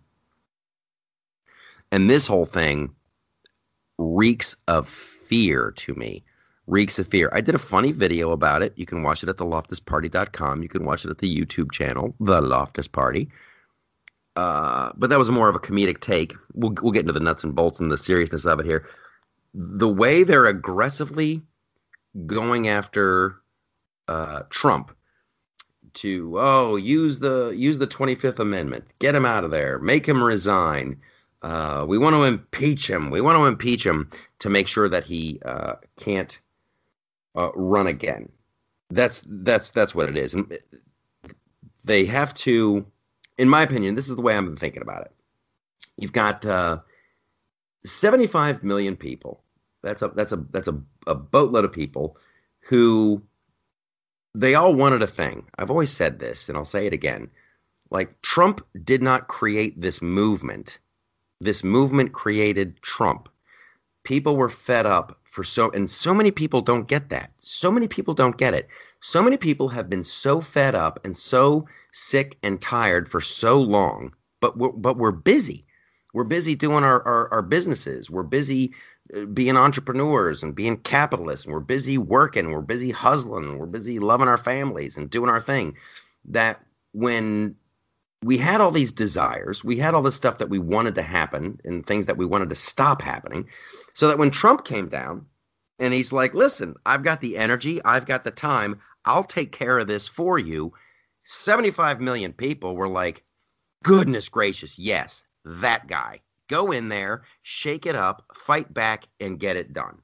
And this whole thing reeks of fear to me. Reeks of fear. I did a funny video about it. You can watch it at the loftus party dot com. You can watch it at the YouTube channel, The Loftus Party. Uh, but that was more of a comedic take. We'll we'll get into the nuts and bolts and the seriousness of it here. The way they're aggressively going after uh, Trump to oh use the use the twenty-fifth Amendment, get him out of there, make him resign. Uh, we want to impeach him. We want to impeach him to make sure that he uh, can't uh, run again. That's that's that's what it is. And they have to. In my opinion, this is the way I'm thinking about it. You've got uh, seventy-five million people. That's a that's a that's a, a boatload of people who they all wanted a thing. I've always said this, and I'll say it again. Like, Trump did not create this movement. This movement created Trump. People were fed up for so, and so many people don't get that. So many people don't get it. So many people have been so fed up and so sick and tired for so long, but we're, but we're busy. We're busy doing our, our, our businesses. We're busy uh, being entrepreneurs and being capitalists. And we're busy working. We're busy hustling. We're busy loving our families and doing our thing. That when we had all these desires, we had all this stuff that we wanted to happen and things that we wanted to stop happening. So that when Trump came down and he's like, listen, I've got the energy, I've got the time, I'll take care of this for you. seventy-five million people were like, goodness gracious, yes, that guy. Go in there, shake it up, fight back, and get it done.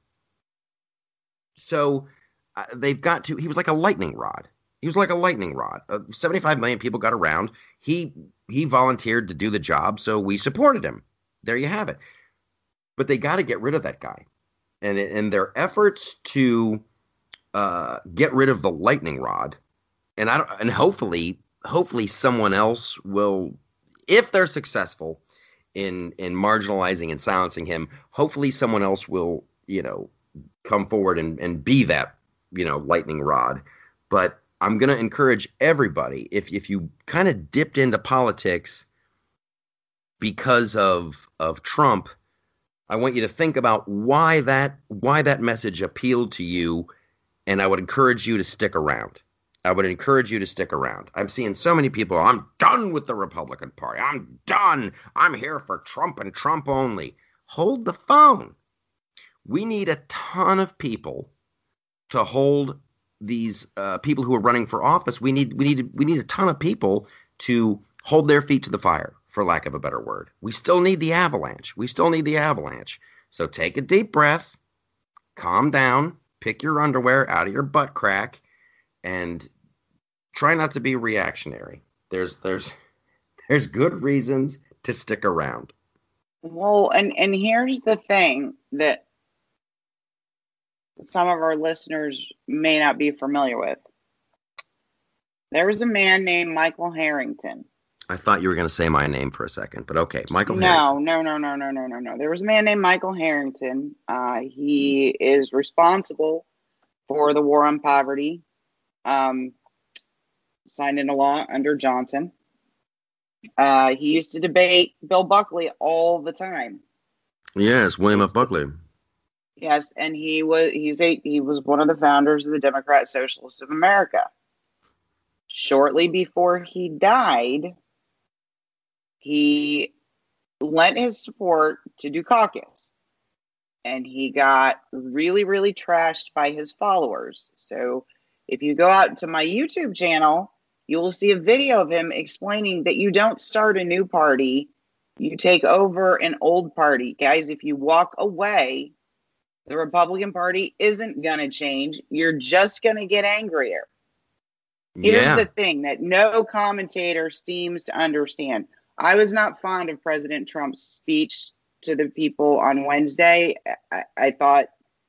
So uh, they've got to, he was like a lightning rod. He was like a lightning rod. Uh, seventy-five million people got around. He he volunteered to do the job, so we supported him. There you have it. But they got to get rid of that guy. And in their efforts to uh, get rid of the lightning rod, and I don't, and hopefully, hopefully someone else will, if they're successful in in marginalizing and silencing him, hopefully someone else will, you know, come forward and, and be that, you know, lightning rod. But I'm going to encourage everybody, if if you kind of dipped into politics because of of Trump, I want you to think about why that why that message appealed to you, and I would encourage you to stick around. I would encourage you to stick around. I'm seeing so many people, I'm done with the Republican Party. I'm done. I'm here for Trump and Trump only. Hold the phone. We need a ton of people to hold these uh, people who are running for office. We need we need we need a ton of people to hold their feet to the fire, for lack of a better word. We still need the avalanche. We still need the avalanche. So take a deep breath, calm down, pick your underwear out of your butt crack, and try not to be reactionary. There's there's there's good reasons to stick around.
Well, and and here's the thing that some of our listeners may not be familiar with. There was a man named Michael Harrington.
I thought you were going to say my name for a second, but okay, Michael
no,
Harrington.
No, no, no, no, no, no, no. There was a man named Michael Harrington. Uh, he is responsible for the war on poverty, um, signed into law under Johnson. Uh, he used to debate Bill Buckley all the time.
Yes, William F. Buckley.
Yes, and he was he's a he was one of the founders of the Democrat Socialists of America. Shortly before he died, he lent his support to Dukakis, and he got really, really trashed by his followers. So if you go out to my YouTube channel, you will see a video of him explaining that you don't start a new party, you take over an old party. Guys, if you walk away, the Republican Party isn't going to change. You're just going to get angrier. Here's
Yeah.
the thing that no commentator seems to understand. I was not fond of President Trump's speech to the people on Wednesday. I, I thought...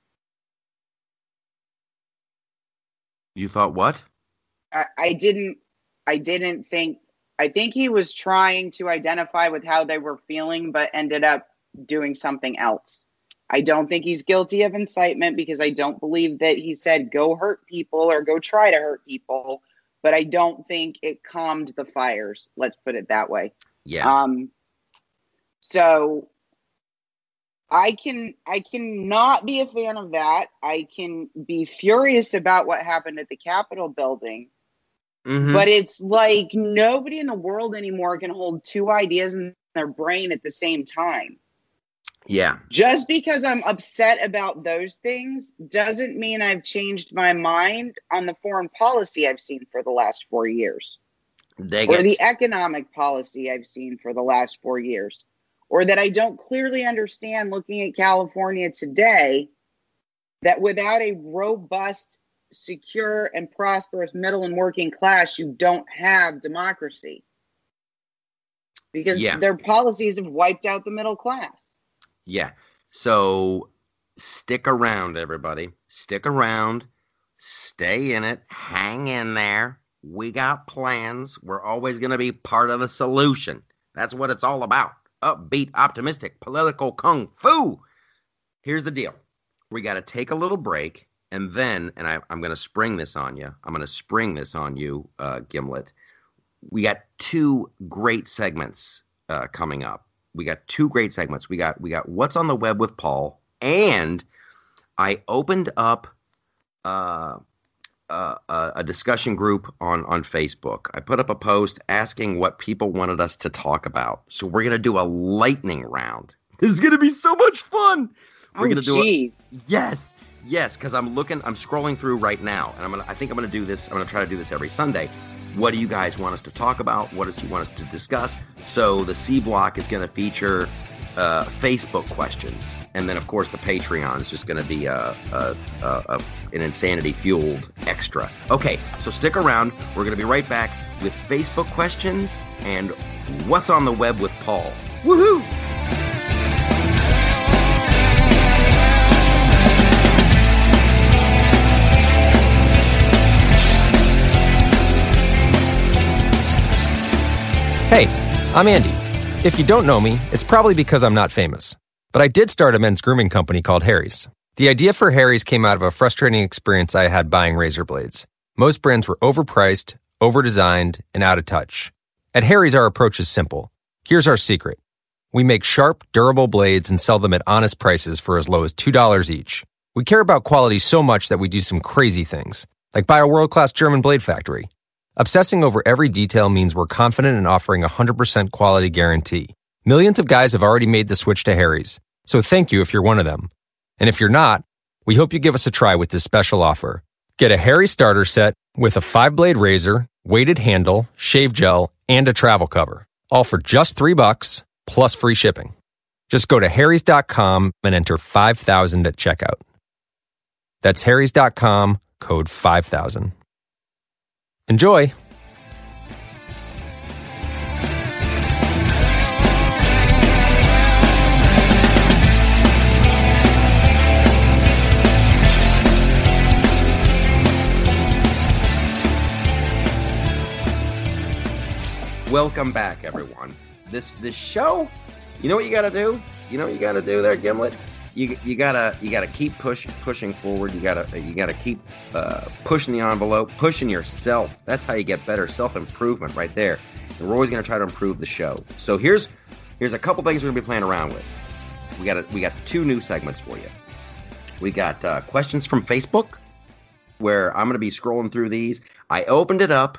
You thought what?
I, I didn't I didn't think... I think he was trying to identify with how they were feeling, but ended up doing something else. I don't think he's guilty of incitement because I don't believe that he said go hurt people or go try to hurt people. But I don't think it calmed the fires. Let's put it that way.
Yeah.
Um. So I can I can not be a fan of that. I can be furious about what happened at the Capitol building.
Mm-hmm.
But it's like nobody in the world anymore can hold two ideas in their brain at the same time.
Yeah.
Just because I'm upset about those things doesn't mean I've changed my mind on the foreign policy I've seen for the last four years.
Dig
or
it.
the economic policy I've seen for the last four years. Or that I don't clearly understand looking at California today, that without a robust, secure, and prosperous middle and working class, you don't have democracy. Because
Yeah.
their policies have wiped out the middle class.
Yeah. So stick around, everybody. Stick around. Stay in it. Hang in there. We got plans. We're always going to be part of the solution. That's what it's all about. Upbeat, optimistic, political kung fu. Here's the deal. We got to take a little break, and then, and I, I'm going to spring this on you. I'm going to spring this on you, uh, Gimlet. We got two great segments uh, coming up. We got two great segments. We got we got What's on the Web with Paul, and I opened up uh, uh, a discussion group on, on Facebook. I put up a post asking what people wanted us to talk about. So we're going to do a lightning round. This is going to be so much fun. We're
oh,
going to do
it.
Yes, yes, because I'm looking, I'm scrolling through right now, and I'm gonna. I think I'm going to do this. I'm going to try to do this every Sunday. What do you guys want us to talk about? What do you want us to discuss? So the C block is going to feature uh, Facebook questions, and then of course the Patreon is just going to be a, a, a, a an insanity-fueled extra. Okay, so stick around. We're going to be right back with Facebook questions and What's on the Web with Paul. Woohoo!
Hey, I'm Andy. If you don't know me, it's probably because I'm not famous. But I did start a men's grooming company called Harry's. The idea for Harry's came out of a frustrating experience I had buying razor blades. Most brands were overpriced, overdesigned, and out of touch. At Harry's, our approach is simple. Here's our secret. We make sharp, durable blades and sell them at honest prices for as low as two dollars each. We care about quality so much that we do some crazy things, like buy a world-class German blade factory. Obsessing over every detail means we're confident in offering a one hundred percent quality guarantee. Millions of guys have already made the switch to Harry's, so thank you if you're one of them. And if you're not, we hope you give us a try with this special offer. Get a Harry starter set with a five-blade razor, weighted handle, shave gel, and a travel cover, all for just three bucks plus free shipping. Just go to harrys dot com and enter five thousand at checkout. That's harrys dot com, code five thousand. Enjoy!
Welcome back, everyone. This this show, you know what you got to do? You know what you got to do there, Gimlet? You you gotta you gotta keep push pushing forward. You gotta you gotta keep uh, pushing the envelope, pushing yourself. That's how you get better. Self improvement, right there. And we're always gonna try to improve the show. So here's here's a couple things we're gonna be playing around with. We got a, we got two new segments for you. We got uh, questions from Facebook, where I'm gonna be scrolling through these. I opened it up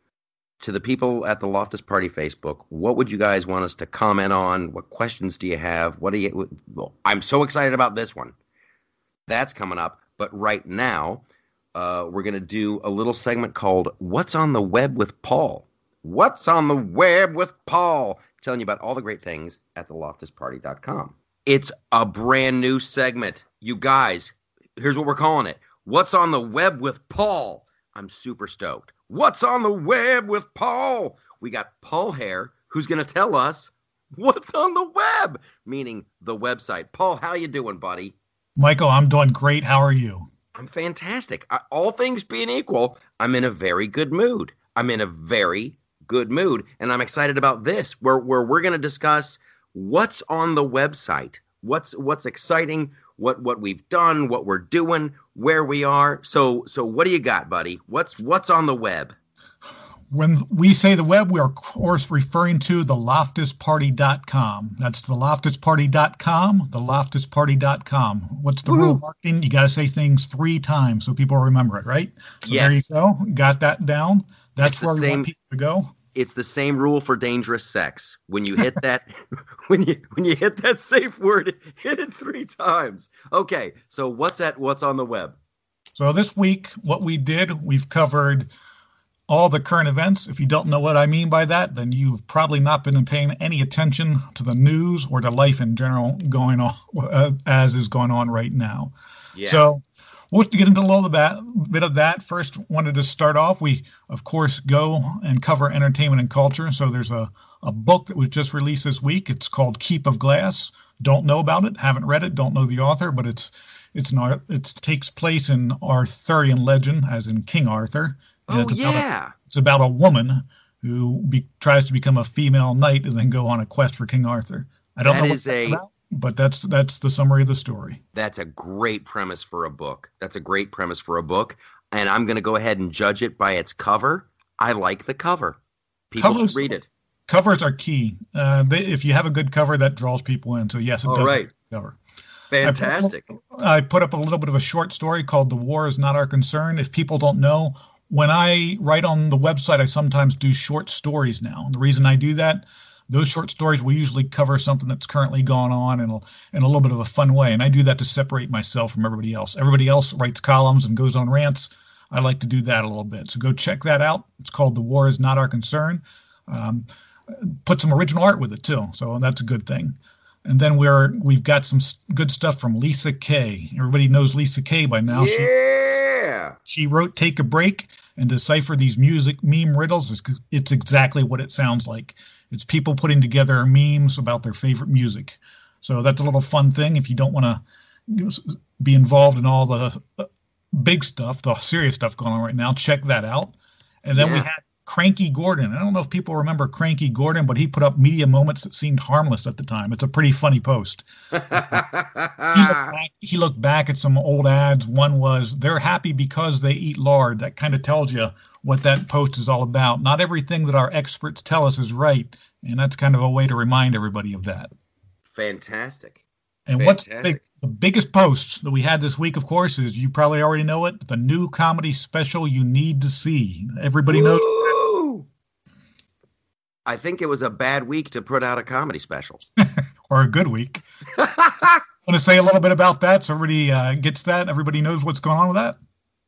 to the people at the Loftus Party Facebook. What would you guys want us to comment on? What questions do you have? What do you? Well, I'm so excited about this one. That's coming up. But right now, uh, we're going to do a little segment called What's on the Web with Paul. What's on the Web with Paul? Telling you about all the great things at the loftus party dot com. It's a brand new segment. You guys, here's what we're calling it. What's on the Web with Paul? I'm super stoked. What's on the web with Paul? We got Paul Hare, who's going to tell us what's on the web, meaning the website. Paul, how you doing, buddy?
Michael, I'm doing great. How are you?
I'm fantastic. I, all things being equal, I'm in a very good mood. I'm in a very good mood, and I'm excited about this, where, where we're going to discuss what's on the website, what's what's exciting, what what we've done, what we're doing, where we are. So so what do you got, buddy? What's what's on the web?
When we say the web, we are, of course, referring to the loftus party dot com. That's the loftus party dot com, the loftus party dot com. What's the Woo-hoo. rule of marketing? You got to say things three times so people remember it, right? So yes. There you go. Got that down. That's where we same, want people to go.
It's the same rule for dangerous sex. When you hit that, when you when you hit that safe word, hit it three times. Okay, so what's at what's on the web?
So this week, what we did, we've covered all the current events. If you don't know what I mean by that, then you've probably not been paying any attention to the news or to life in general going on, uh, as is going on right now. Yeah. So we'll get into a little bit of that. First, wanted to start off. We, of course, go and cover entertainment and culture. So there's a, a book that was just released this week. It's called Keep of Glass. Don't know about it, haven't read it, don't know the author, but it's it's an it takes place in Arthurian legend, as in King Arthur.
Oh, it's about
yeah. It's about a woman who be, tries to become a female knight and then go on a quest for King Arthur. I don't
That
know what
is
that's
a-
about, but that's that's the summary of the story.
That's a great premise for a book. That's a great premise for a book. And I'm going to go ahead and judge it by its cover. I like the cover. People
Covers-
should read it.
Covers are key. Uh, they, if you have a good cover, that draws people in. So yes, it
All
does
right.
cover.
Fantastic.
I put, I put up a little bit of a short story called "The War Is Not Our Concern." If people don't know, when I write on the website, I sometimes do short stories now. And the reason I do that, those short stories will usually cover something that's currently going on in a, in a little bit of a fun way. And I do that to separate myself from everybody else. Everybody else writes columns and goes on rants. I like to do that a little bit. So go check that out. It's called "The War Is Not Our Concern." Um, put some original art with it too. So that's a good thing. And then we're, we've got some good stuff from Lisa Kay. Everybody knows Lisa Kay by now.
Yeah.
She, she wrote Take a Break and Decipher These Music Meme Riddles. It's, it's exactly what it sounds like. It's people putting together memes about their favorite music. So that's a little fun thing. If you don't want to be involved in all the big stuff, the serious stuff going on right now, check that out. And then
Yeah.
we had Cranky Gordon. I don't know if people remember Cranky Gordon, but he put up media moments that seemed harmless at the time. It's a pretty funny post. He looked back, he looked back at some old ads. One was, "They're happy because they eat lard." That kind of tells you what that post is all about. Not everything that our experts tell us is right. And that's kind of a way to remind everybody of that.
Fantastic.
And what's the,
Fantastic.
big, the biggest post that we had this week, of course, is, you probably already know it, the new comedy special you need to see. Everybody knows.
Woo! I think it was a bad week to put out a comedy special.
Or a good week. Want to say a little bit about that so everybody uh, gets that? Everybody knows what's going on with that?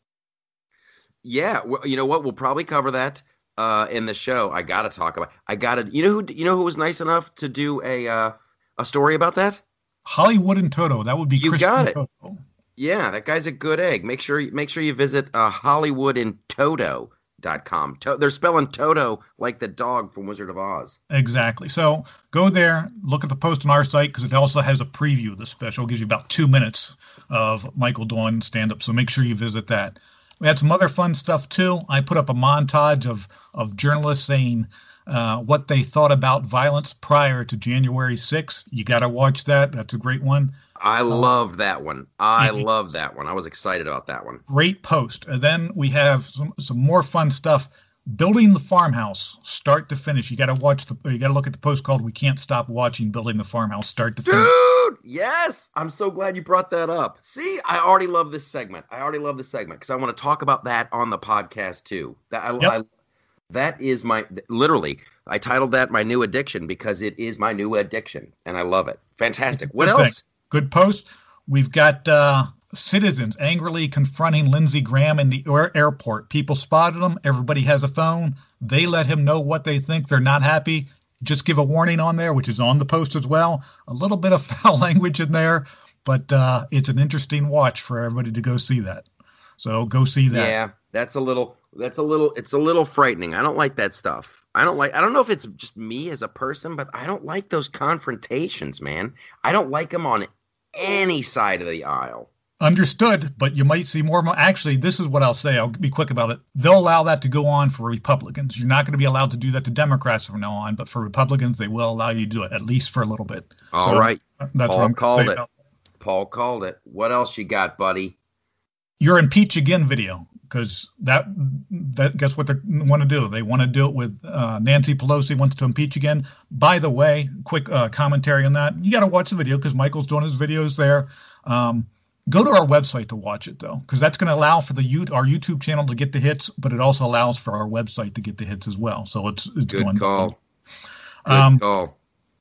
Yeah, well, you know what? We'll probably cover that uh, in the show. I got to talk about. I got to. You know who? You know who was nice enough to do a uh, a story about that?
Hollywood and Toto. That would be
You
Christian
got it.
Toto.
Yeah, that guy's a good egg. Make sure make sure you visit uh, Hollywood in Toto dot com. To- they're spelling Toto like the dog from Wizard of Oz.
Exactly. So go there, look at the post on our site, because it also has a preview of the special. It gives you about two minutes of Michael doing stand-up. So make sure you visit that. We had some other fun stuff too. I put up a montage of of journalists saying uh, what they thought about violence prior to January sixth. You got to watch that. That's a great one.
I loved that one. I
Mhm.
loved that one. I was excited about that one.
Great post. And then we have some, some more fun stuff. Building the Farmhouse, start to finish. You got to watch the. You got to look at the post called "We Can't Stop Watching Building the Farmhouse," start to finish.
Dude, yes. I'm so glad you brought that up. See, I already love this segment. I already love this segment because I want to talk about that on the podcast too. That I,
Yep.
I, that is my literally. I titled that my new addiction because it is my new addiction, and I love it. Fantastic. What
Good thing.
else?
Good post. We've got uh, citizens angrily confronting Lindsey Graham in the air- airport. People spotted him. Everybody has a phone. They let him know what they think. They're not happy. Just give a warning on there, which is on the post as well. A little bit of foul language in there, but uh, it's an interesting watch for everybody to go see that. So go see that.
Yeah, that's a little. That's a little. It's a little frightening. I don't like that stuff. I don't like. I don't know if it's just me as a person, but I don't like those confrontations, man. I don't like them on any side of the aisle.
Understood, but you might see more. Actually, this is what I'll say. I'll be quick about it. They'll allow that to go on for Republicans. You're not going to be allowed to do that to Democrats from now on, but for Republicans, they will allow you to do it, at least for a little bit.
All
So
right.
That's
Paul
what I'm
called
going to say
it.
about
Paul called it. What else you got, buddy?
your impeach again video, because that that guess what they want to do. They want to do it with uh, Nancy Pelosi wants to impeach again. By the way, quick uh, commentary on that. You got to watch the video because Michael's doing his videos there. Um, go to our website to watch it though, because that's going to allow for the U- our YouTube channel to get the hits, but it also allows for our website to get the hits as well. So it's it's
Good
going
call. Good
Um,
call.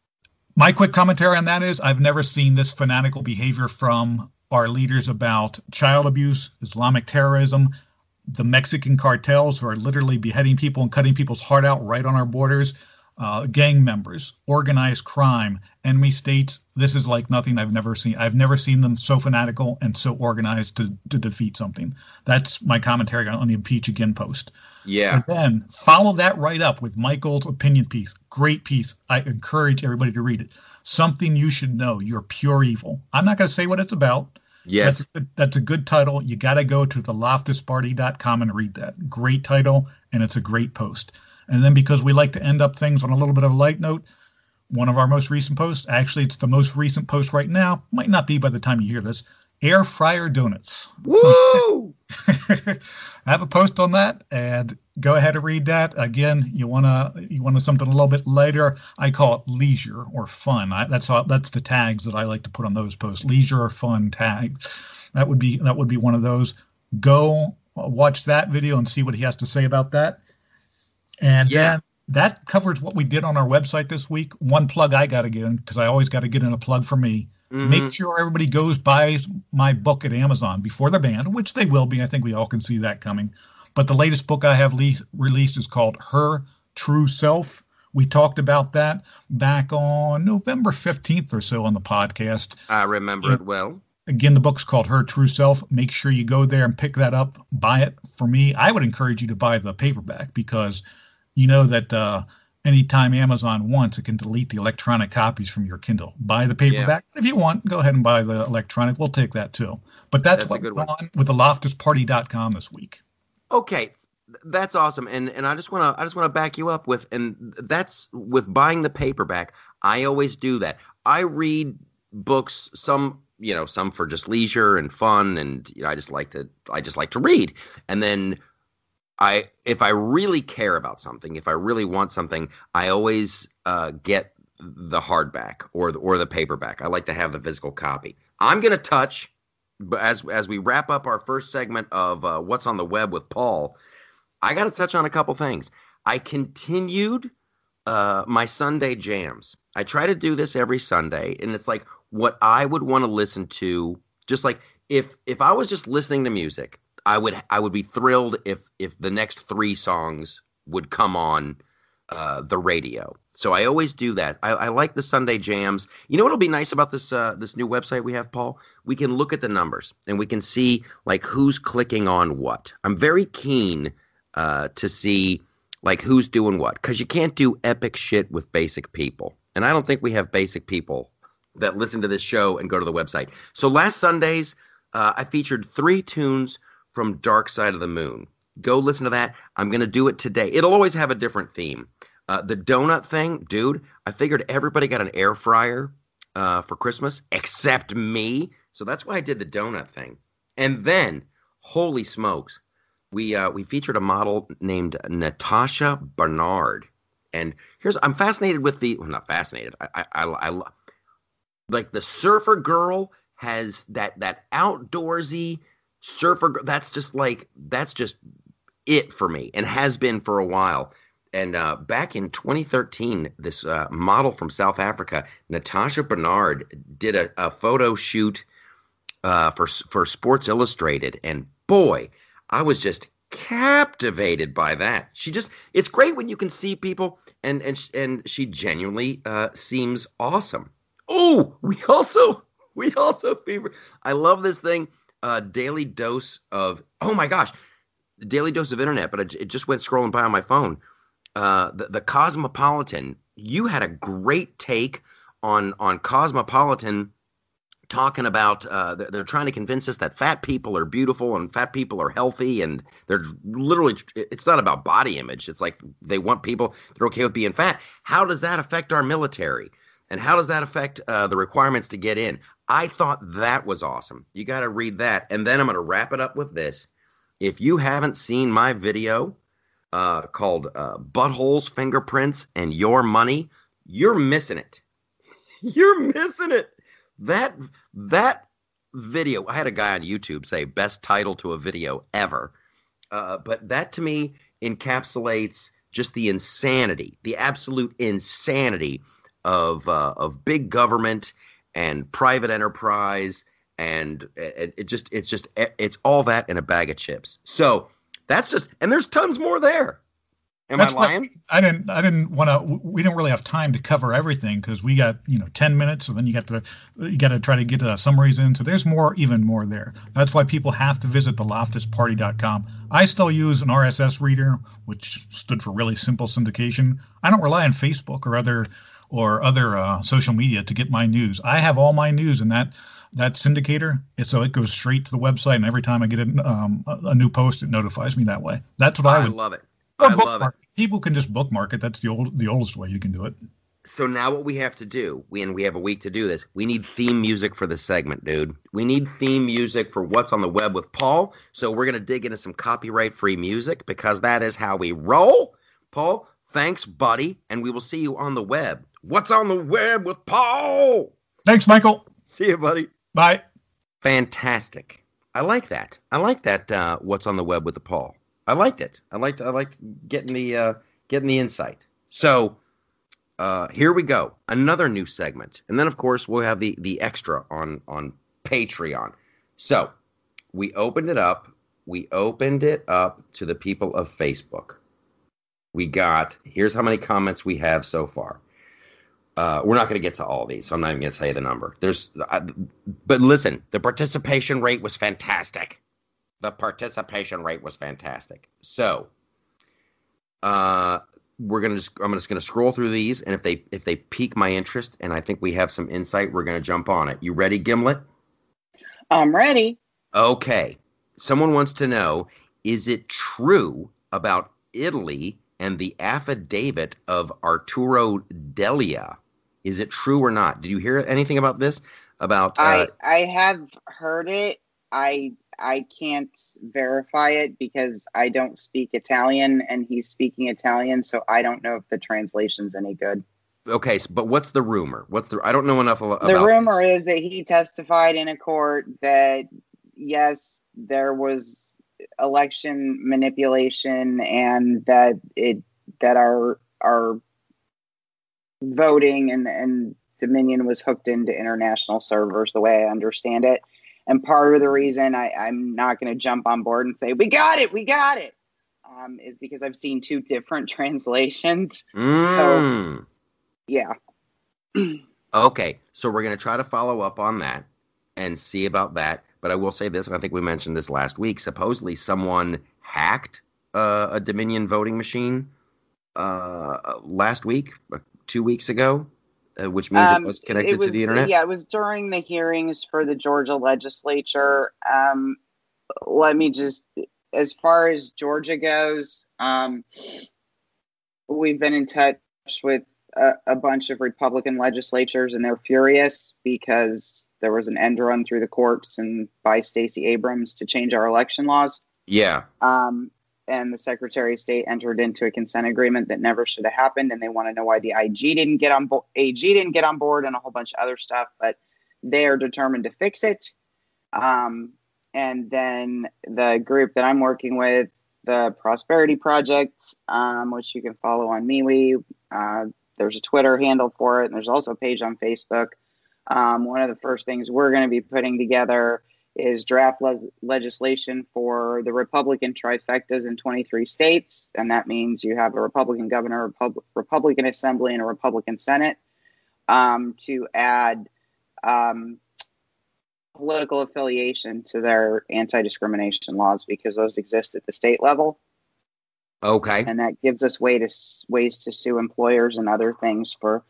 My quick commentary on that is I've never seen this fanatical behavior from our leaders about child abuse, Islamic terrorism, the Mexican cartels who are literally beheading people and cutting people's heart out right on our borders, uh, gang members, organized crime, enemy states. This is like nothing I've never seen. I've never seen them so fanatical and so organized to, to defeat something. That's my commentary on the impeach again post.
Yeah.
And then follow that right up with Michael's opinion piece. Great piece. I encourage everybody to read it. Something you should know. You're pure evil. I'm not going to say what it's about.
Yes.
That's a, that's a good title. You got to go to the loftus party dot com and read that. Great title, and it's a great post. And then because we like to end up things on a little bit of a light note, one of our most recent posts, actually it's the most recent post right now, might not be by the time you hear this, air fryer donuts.
Woo!
I have a post on that, and go ahead and read that. Again, you wanna you want something a little bit lighter. I call it leisure or fun. I, that's how, that's the tags that I like to put on those posts. Leisure or fun tag. That would be that would be one of those. Go watch that video and see what he has to say about that. And
Yeah.
then that covers what we did on our website this week. One plug I got to get in, because I always got to get in a plug for me.
Mhm.
Make sure everybody goes buys my book at Amazon before they're banned, which they will be. I think we all can see that coming. But the latest book I have le- released is called Her True Self. We talked about that back on November fifteenth or so on the podcast.
I remember
Yeah.
it well.
Again, the book's called Her True Self. Make sure you go there and pick that up. Buy it. For me, I would encourage you to buy the paperback, because you know that uh, anytime Amazon wants, it can delete the electronic copies from your Kindle. Buy the paperback. If you want, go ahead and buy the electronic. We'll take that too. But that's,
That's a
what's
good one.
on with the loftus party dot com this week.
Okay, that's awesome, and and I just want to I just want to back you up with, and that's with buying the paperback. I always do that. I read books, some you know, some for just leisure and fun, and you know, I just like to I just like to read, and then I if I really care about something, if I really want something, I always uh, get the hardback or the, or the paperback. I like to have the physical copy. I'm gonna touch. But as as we wrap up our first segment of uh, What's on the Web with Paul, I got to touch on a couple things. I continued uh, my Sunday jams. I try to do this every Sunday, and it's like what I would want to listen to. Just like if if I was just listening to music, I would I would be thrilled if if the next three songs would come on uh, the radio. So I always do that. I, I like the Sunday jams. You know what'll be nice about this uh, this new website we have, Paul? We can look at the numbers and we can see like who's clicking on what. I'm very keen uh, to see like who's doing what, because you can't do epic shit with basic people. And I don't think we have basic people that listen to this show and go to the website. So last Sundays, uh, I featured three tunes from Dark Side of the Moon. Go listen to that. I'm going to do it today. It'll always have a different theme. Uh, the donut thing, dude, I figured everybody got an air fryer uh, for Christmas except me. So that's why I did the donut thing. And then, holy smokes, we uh, we featured a model named Natasha Bernard. And here's, I'm fascinated with the, well, not fascinated. I, I, I, I like the surfer girl has that, that outdoorsy surfer. That's just like, that's just it for me and has been for a while. And uh, back in twenty thirteen, this uh, model from South Africa, Natasha Bernard, did a, a photo shoot uh, for for Sports Illustrated, and boy, I was just captivated by that. She just, it's great when you can see people, and and and she genuinely uh, seems awesome. Oh, we also we also fever. I love this thing, uh, Daily Dose of. Oh my gosh, Daily Dose of Internet, but it, it just went scrolling by on my phone. Uh, the, the Cosmopolitan, you had a great take on on Cosmopolitan talking about uh, they're, they're trying to convince us that fat people are beautiful and fat people are healthy, and they're literally, it's not about body image. It's like they want people, they're okay with being fat. How does that affect our military? And how does that affect uh, the requirements to get in? I thought that was awesome. You got to read that. And then I'm going to wrap it up with this. If you haven't seen my video Uh, called uh, Buttholes, Fingerprints, and Your Money, you're missing it. You're missing it. That that video, I had a guy on YouTube say best title to a video ever. Uh, but that to me encapsulates just the insanity, the absolute insanity of uh, of big government and private enterprise, and it, it just it's just it's all that in a bag of chips. So that's just, and there's tons more there. Am
That's
I lying?
Like, I didn't. I didn't want to. We didn't really have time to cover everything because we got you know ten minutes, so then you got to you got to try to get uh, summaries in. So there's more, even more there. That's why people have to visit the loftus party dot com. I still use an R S S reader, which stood for really simple syndication. I don't rely on Facebook or other or other uh, social media to get my news. I have all my news in that that syndicator. So it goes straight to the website, and every time I get a, um, a new post, it notifies me that way. That's what I,
I
would
love it.
Or
I love
bookmark.
it.
People can just bookmark it. That's the old, the oldest way you can do it.
So now what we have to do, we, and we have a week to do this, we need theme music for this segment, dude. We need theme music for What's on the Web with Paul. So we're going to dig into some copyright-free music because that is how we roll. Paul, thanks, buddy, and we will see you on the web. What's on the Web with Paul?
Thanks, Michael.
See you, buddy.
Bye.
Fantastic. I like that. I like that. Uh, What's on the Web with the Paul? I liked it. I liked. I liked getting the uh, getting the insight. So. Uh, here we go. Another new segment. And then, of course, we'll have the, the extra on, on Patreon. So we opened it up. We opened it up to the people of Facebook. We got, here's how many comments we have so far. Uh, we're not going to get to all these, so I'm not even going to say the number. There's, uh, but listen, the participation rate was fantastic. The participation rate was fantastic. So, uh, We're gonna just I'm just gonna scroll through these, and if they if they pique my interest, and I think we have some insight, we're gonna jump on it. You ready, Gimlet?
I'm ready.
Okay. Someone wants to know: is it true about Italy and the affidavit of Arturo Delia? Is it true or not? Did you hear anything about this? About uh,
I I have heard it. I I can't verify it because I don't speak Italian and he's speaking Italian, so I don't know if the translation's any good.
Okay, but what's the rumor? What's the I don't know enough about
The rumor
this.
is that he testified in a court that yes, there was election manipulation and that it that our our voting and and Dominion was hooked into international servers, the way I understand it. And part of the reason I, I'm not going to jump on board and say, we got it, we got it, um, is because I've seen two different translations.
Mm.
So, yeah.
Okay, so we're going to try to follow up on that and see about that. But I will say this, and I think we mentioned this last week. Supposedly someone hacked uh, a Dominion voting machine uh, last week, two weeks ago. Uh, which means um, it was connected it was, to the internet?
Yeah, it was during the hearings for the Georgia legislature. Um, let me just, as far as Georgia goes, um, we've been in touch with a, a bunch of Republican legislatures, and they're furious because there was an end run through the courts and by Stacey Abrams to change our election laws.
Yeah.
Um, and the Secretary of State entered into a consent agreement that never should have happened, and they want to know why the I G didn't get on board, A G didn't get on board, and a whole bunch of other stuff. But they are determined to fix it. Um, and then the group that I'm working with, the Prosperity Project, um, which you can follow on MeWe. Uh, there's a Twitter handle for it, and there's also a page on Facebook. Um, one of the first things we're going to be putting together is draft le- legislation for the Republican trifectas in twenty-three states. And that means you have a Republican governor, a Repub- Republican assembly, and a Republican Senate, um, to add um, political affiliation to their anti-discrimination laws, because those exist at the state level.
Okay.
And that gives us way to, ways to sue employers and other things for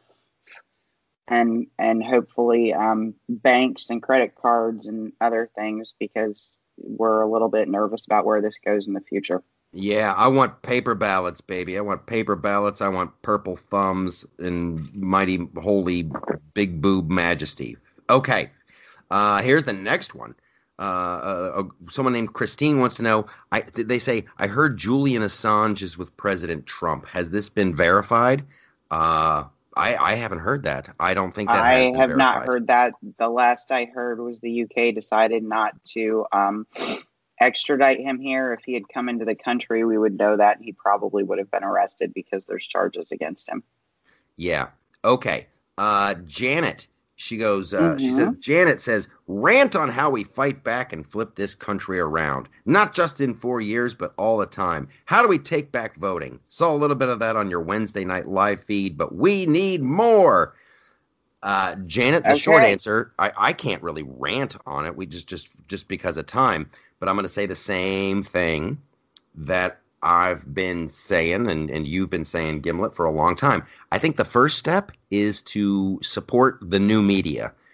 and and hopefully um, banks and credit cards and other things, because we're a little bit nervous about where this goes in the future.
Yeah, I want paper ballots, baby. I want paper ballots. I want purple thumbs and mighty, holy, big boob majesty. Okay, uh, here's the next one. Uh, uh, someone named Christine wants to know, I, they say, I heard Julian Assange is with President Trump. Has this been verified? Uh I, I haven't heard that. I don't think that
I
has been
have
verified.
not heard that. The last I heard was the U K decided not to um, extradite him here. If he had come into the country, we would know that he probably would have been arrested because there's charges against him.
Yeah. Okay. Uh, Janet, she goes, uh,
mm-hmm.
she says, Janet says, rant on how we fight back and flip this country around. Not just in four years, but all the time. How do we take back voting? Saw a little bit of that on your Wednesday night live feed, but we need more. Uh, Janet, the
okay.
short answer, I, I can't really rant on it. We just, just, just because of time, but I'm going to say the same thing that I've been saying, and, and you've been saying, Gimlet, for a long time. I think the first step is to support the new media.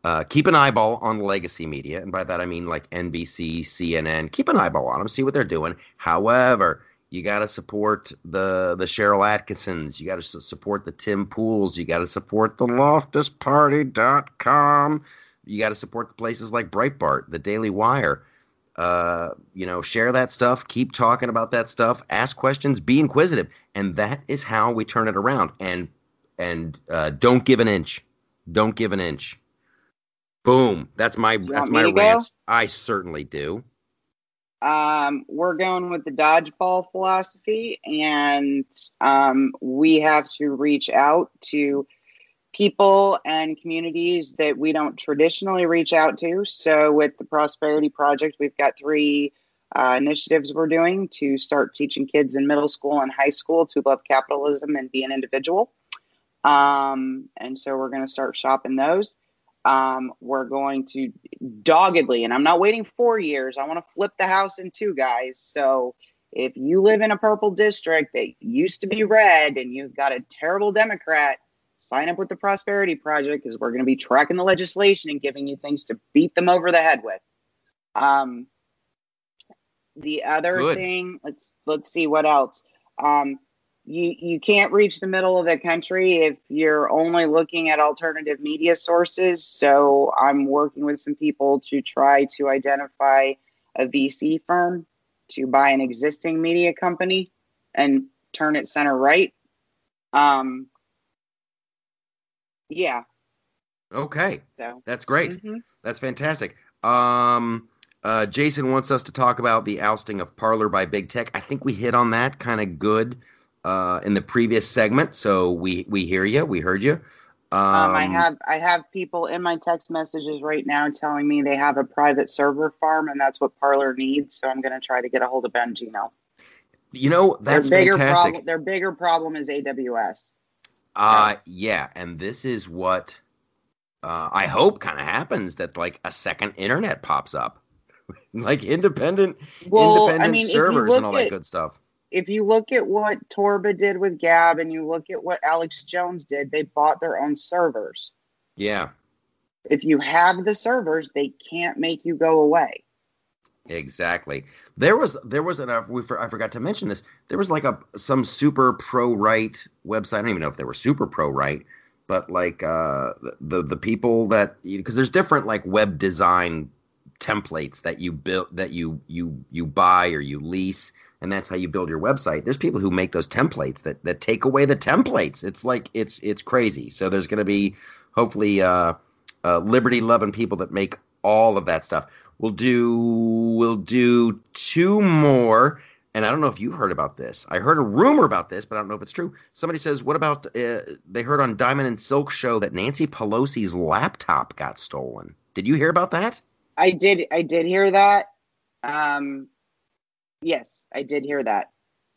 Uh, keep an eyeball on legacy media, and by that I mean like N B C, C N N. Keep an eyeball on them, see what they're doing. However, you got to support the the Cheryl Atkinsons. You got to support the Tim Pools. You got to support the loftus party dot com. You got to support the places like Breitbart, the Daily Wire. Uh, you know, share that stuff. Keep talking about that stuff. Ask questions. Be inquisitive, and that is how we turn it around. And and uh, don't give an inch. Don't give an inch. Boom. That's my
You
that's
want
my
me to
rant.
go?
I certainly do.
Um, we're going with the dodgeball philosophy, and um, we have to reach out to people and communities that we don't traditionally reach out to. So with the Prosperity Project, we've got three uh, initiatives we're doing to start teaching kids in middle school and high school to love capitalism and be an individual. Um, and so we're going to start shopping those. Um, we're going to doggedly, and I'm not waiting four years. I want to flip the house in two, guys. So if you live in a purple district that used to be red and you've got a terrible Democrat, sign up with the Prosperity Project, because we're going to be tracking the legislation and giving you things to beat them over the head with. Um, the other
Good.
thing, let's let's see what else. Um, You you can't reach the middle of the country if you're only looking at alternative media sources. So I'm working with some people to try to identify a V C firm to buy an existing media company and turn it center right. Um, yeah.
Okay.
So
That's great.
mhm.
That's fantastic. Um, uh, Jason wants us to talk about the ousting of Parler by Big Tech. I think we hit on that kind of good uh, in the previous segment. So we, we hear you. We heard you. Um,
Um, I have I have people in my text messages right now telling me they have a private server farm, and that's what Parler needs. So I'm going to try to get a hold of Bengino.
You know, that's
their bigger
fantastic.
Problem, their bigger problem is A W S.
Uh, yeah, and this is what uh, I hope kind of happens, that like a second internet pops up. Like independent
Well,
independent
I mean, if you
servers
look
and all
at-
that good stuff.
If you look at what Torba did with Gab and you look at what Alex Jones did, they bought their own servers.
Yeah,
If you have the servers, they can't make you go away.
exactly. There was there was an uh, we for, I forgot to mention this. There was like a some super pro right website. I don't even know if they were super pro right, but like uh, the the people that, because there's different like web design templates that you build, that you you you buy or you lease, and that's how you build your website. There's people who make those templates that that take away the templates. It's like it's it's crazy. So there's going to be hopefully uh, uh, liberty loving people that make all of that stuff. We'll do we'll do two more, and I don't know if you heard about this. I heard a rumor about this, but I don't know if it's true. Somebody says, "What about uh, they heard on Diamond and Silk show that Nancy Pelosi's laptop got stolen?" Did you hear about that?
I did. I did hear that. Um, yes, I did hear that.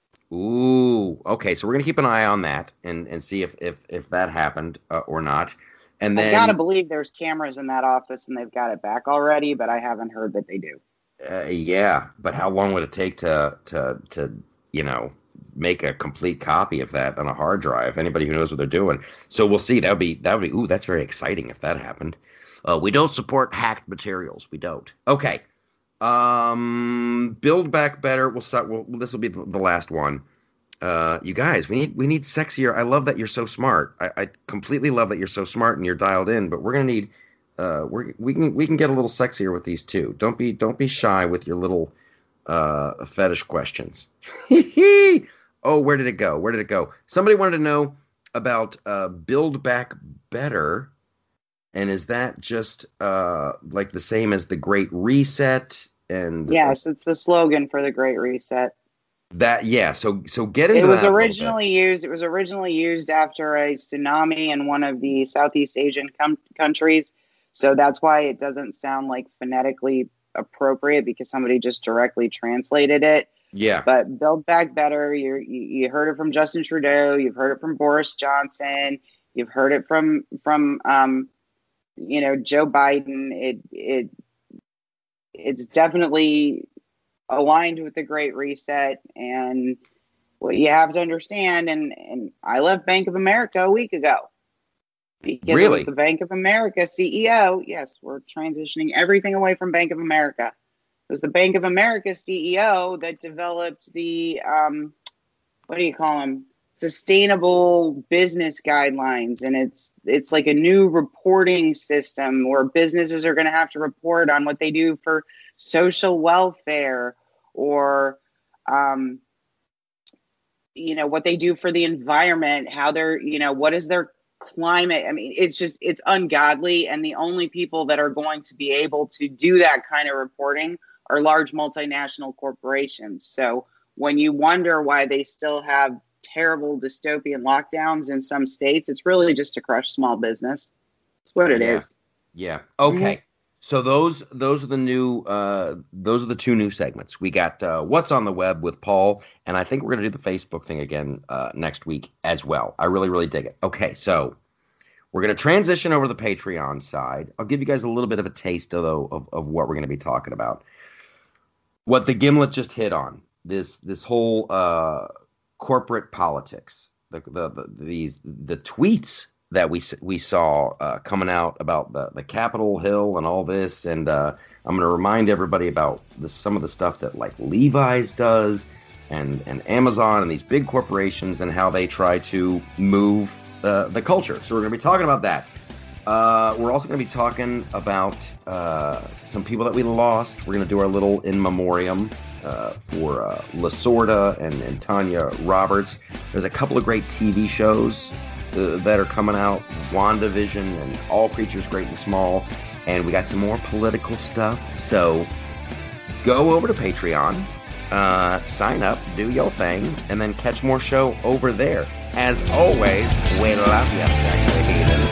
Ooh, okay. So we're gonna keep an eye on that and and see if if if that happened uh, or not. And then
I gotta believe there's cameras in that office and they've got it back already, but I haven't heard that they do.
Uh, yeah, but how long would it take to to to you know make a complete copy of that on a hard drive? Anybody who knows what they're doing. So we'll see. That would be that would be. Ooh, that's very exciting if that happened. Uh, we don't support hacked materials. We don't. Okay. Um, Build Back Better. We'll start. We'll, this will be the last one. Uh, you guys, we need we need sexier. I love that you're so smart. I, I completely love that you're so smart and you're dialed in. But we're gonna need. Uh, we we can we can get a little sexier with these too. Don't be don't be shy with your little uh fetish questions. Oh, where did it go? Where did it go? Somebody wanted to know about uh, Build Back Better. And is that just uh, like the same as the Great Reset? And
Yes, it's the slogan for the Great Reset.
that, yeah. So, so get into
It was
that a little
originally used. It was originally used after a tsunami in one of the Southeast Asian com- countries. So that's why it doesn't sound like phonetically appropriate, because somebody just directly translated it.
bit. Yeah,
But Build Back Better, you you heard it from Justin Trudeau. You've heard it from Boris Johnson. You've heard it from from um, you know, Joe Biden. It it it's definitely aligned with the Great Reset. And what you have to understand, and and I left Bank of America a week ago. Because
Really?
it was the Bank of America C E O. Yes, we're transitioning everything away from Bank of America. It was the Bank of America C E O that developed the, um, what do you call them? Sustainable business guidelines. And it's it's like a new reporting system where businesses are going to have to report on what they do for social welfare or, um, you know, what they do for the environment, how they're, you know, what is their climate. I mean, it's just, it's ungodly. And the only people that are going to be able to do that kind of reporting are large multinational corporations. So when you wonder why they still have terrible dystopian lockdowns in some states, it's really just to crush small business. That's what it
yeah.
is.
Yeah. Okay. Mm-hmm. So those those are the new uh, those are the two new segments. We got uh, What's on the Web with Paul, and I think we're going to do the Facebook thing again uh, next week as well. I really, really dig it. Okay, so we're going to transition over to the Patreon side. I'll give you guys a little bit of a taste, though, of, of what we're going to be talking about. What the Gimlet just hit on, this this whole uh, corporate politics, the, the the these the tweets that we we saw uh, coming out about the, the Capitol Hill and all this, and uh, I'm going to remind everybody about the, some of the stuff that like Levi's does, and and Amazon and these big corporations and how they try to move uh, the culture. So we're going to be talking about that. Uh, we're also going to be talking about uh, some people that we lost. We're going to do our little in memoriam uh, for uh, Lasorda and, and Tanya Roberts. There's a couple of great T V shows uh, that are coming out, WandaVision and All Creatures Great and Small. And we got some more political stuff. So go over to Patreon, uh, sign up, do your thing, and then catch more show over there. As always, we love you, sexy heathen.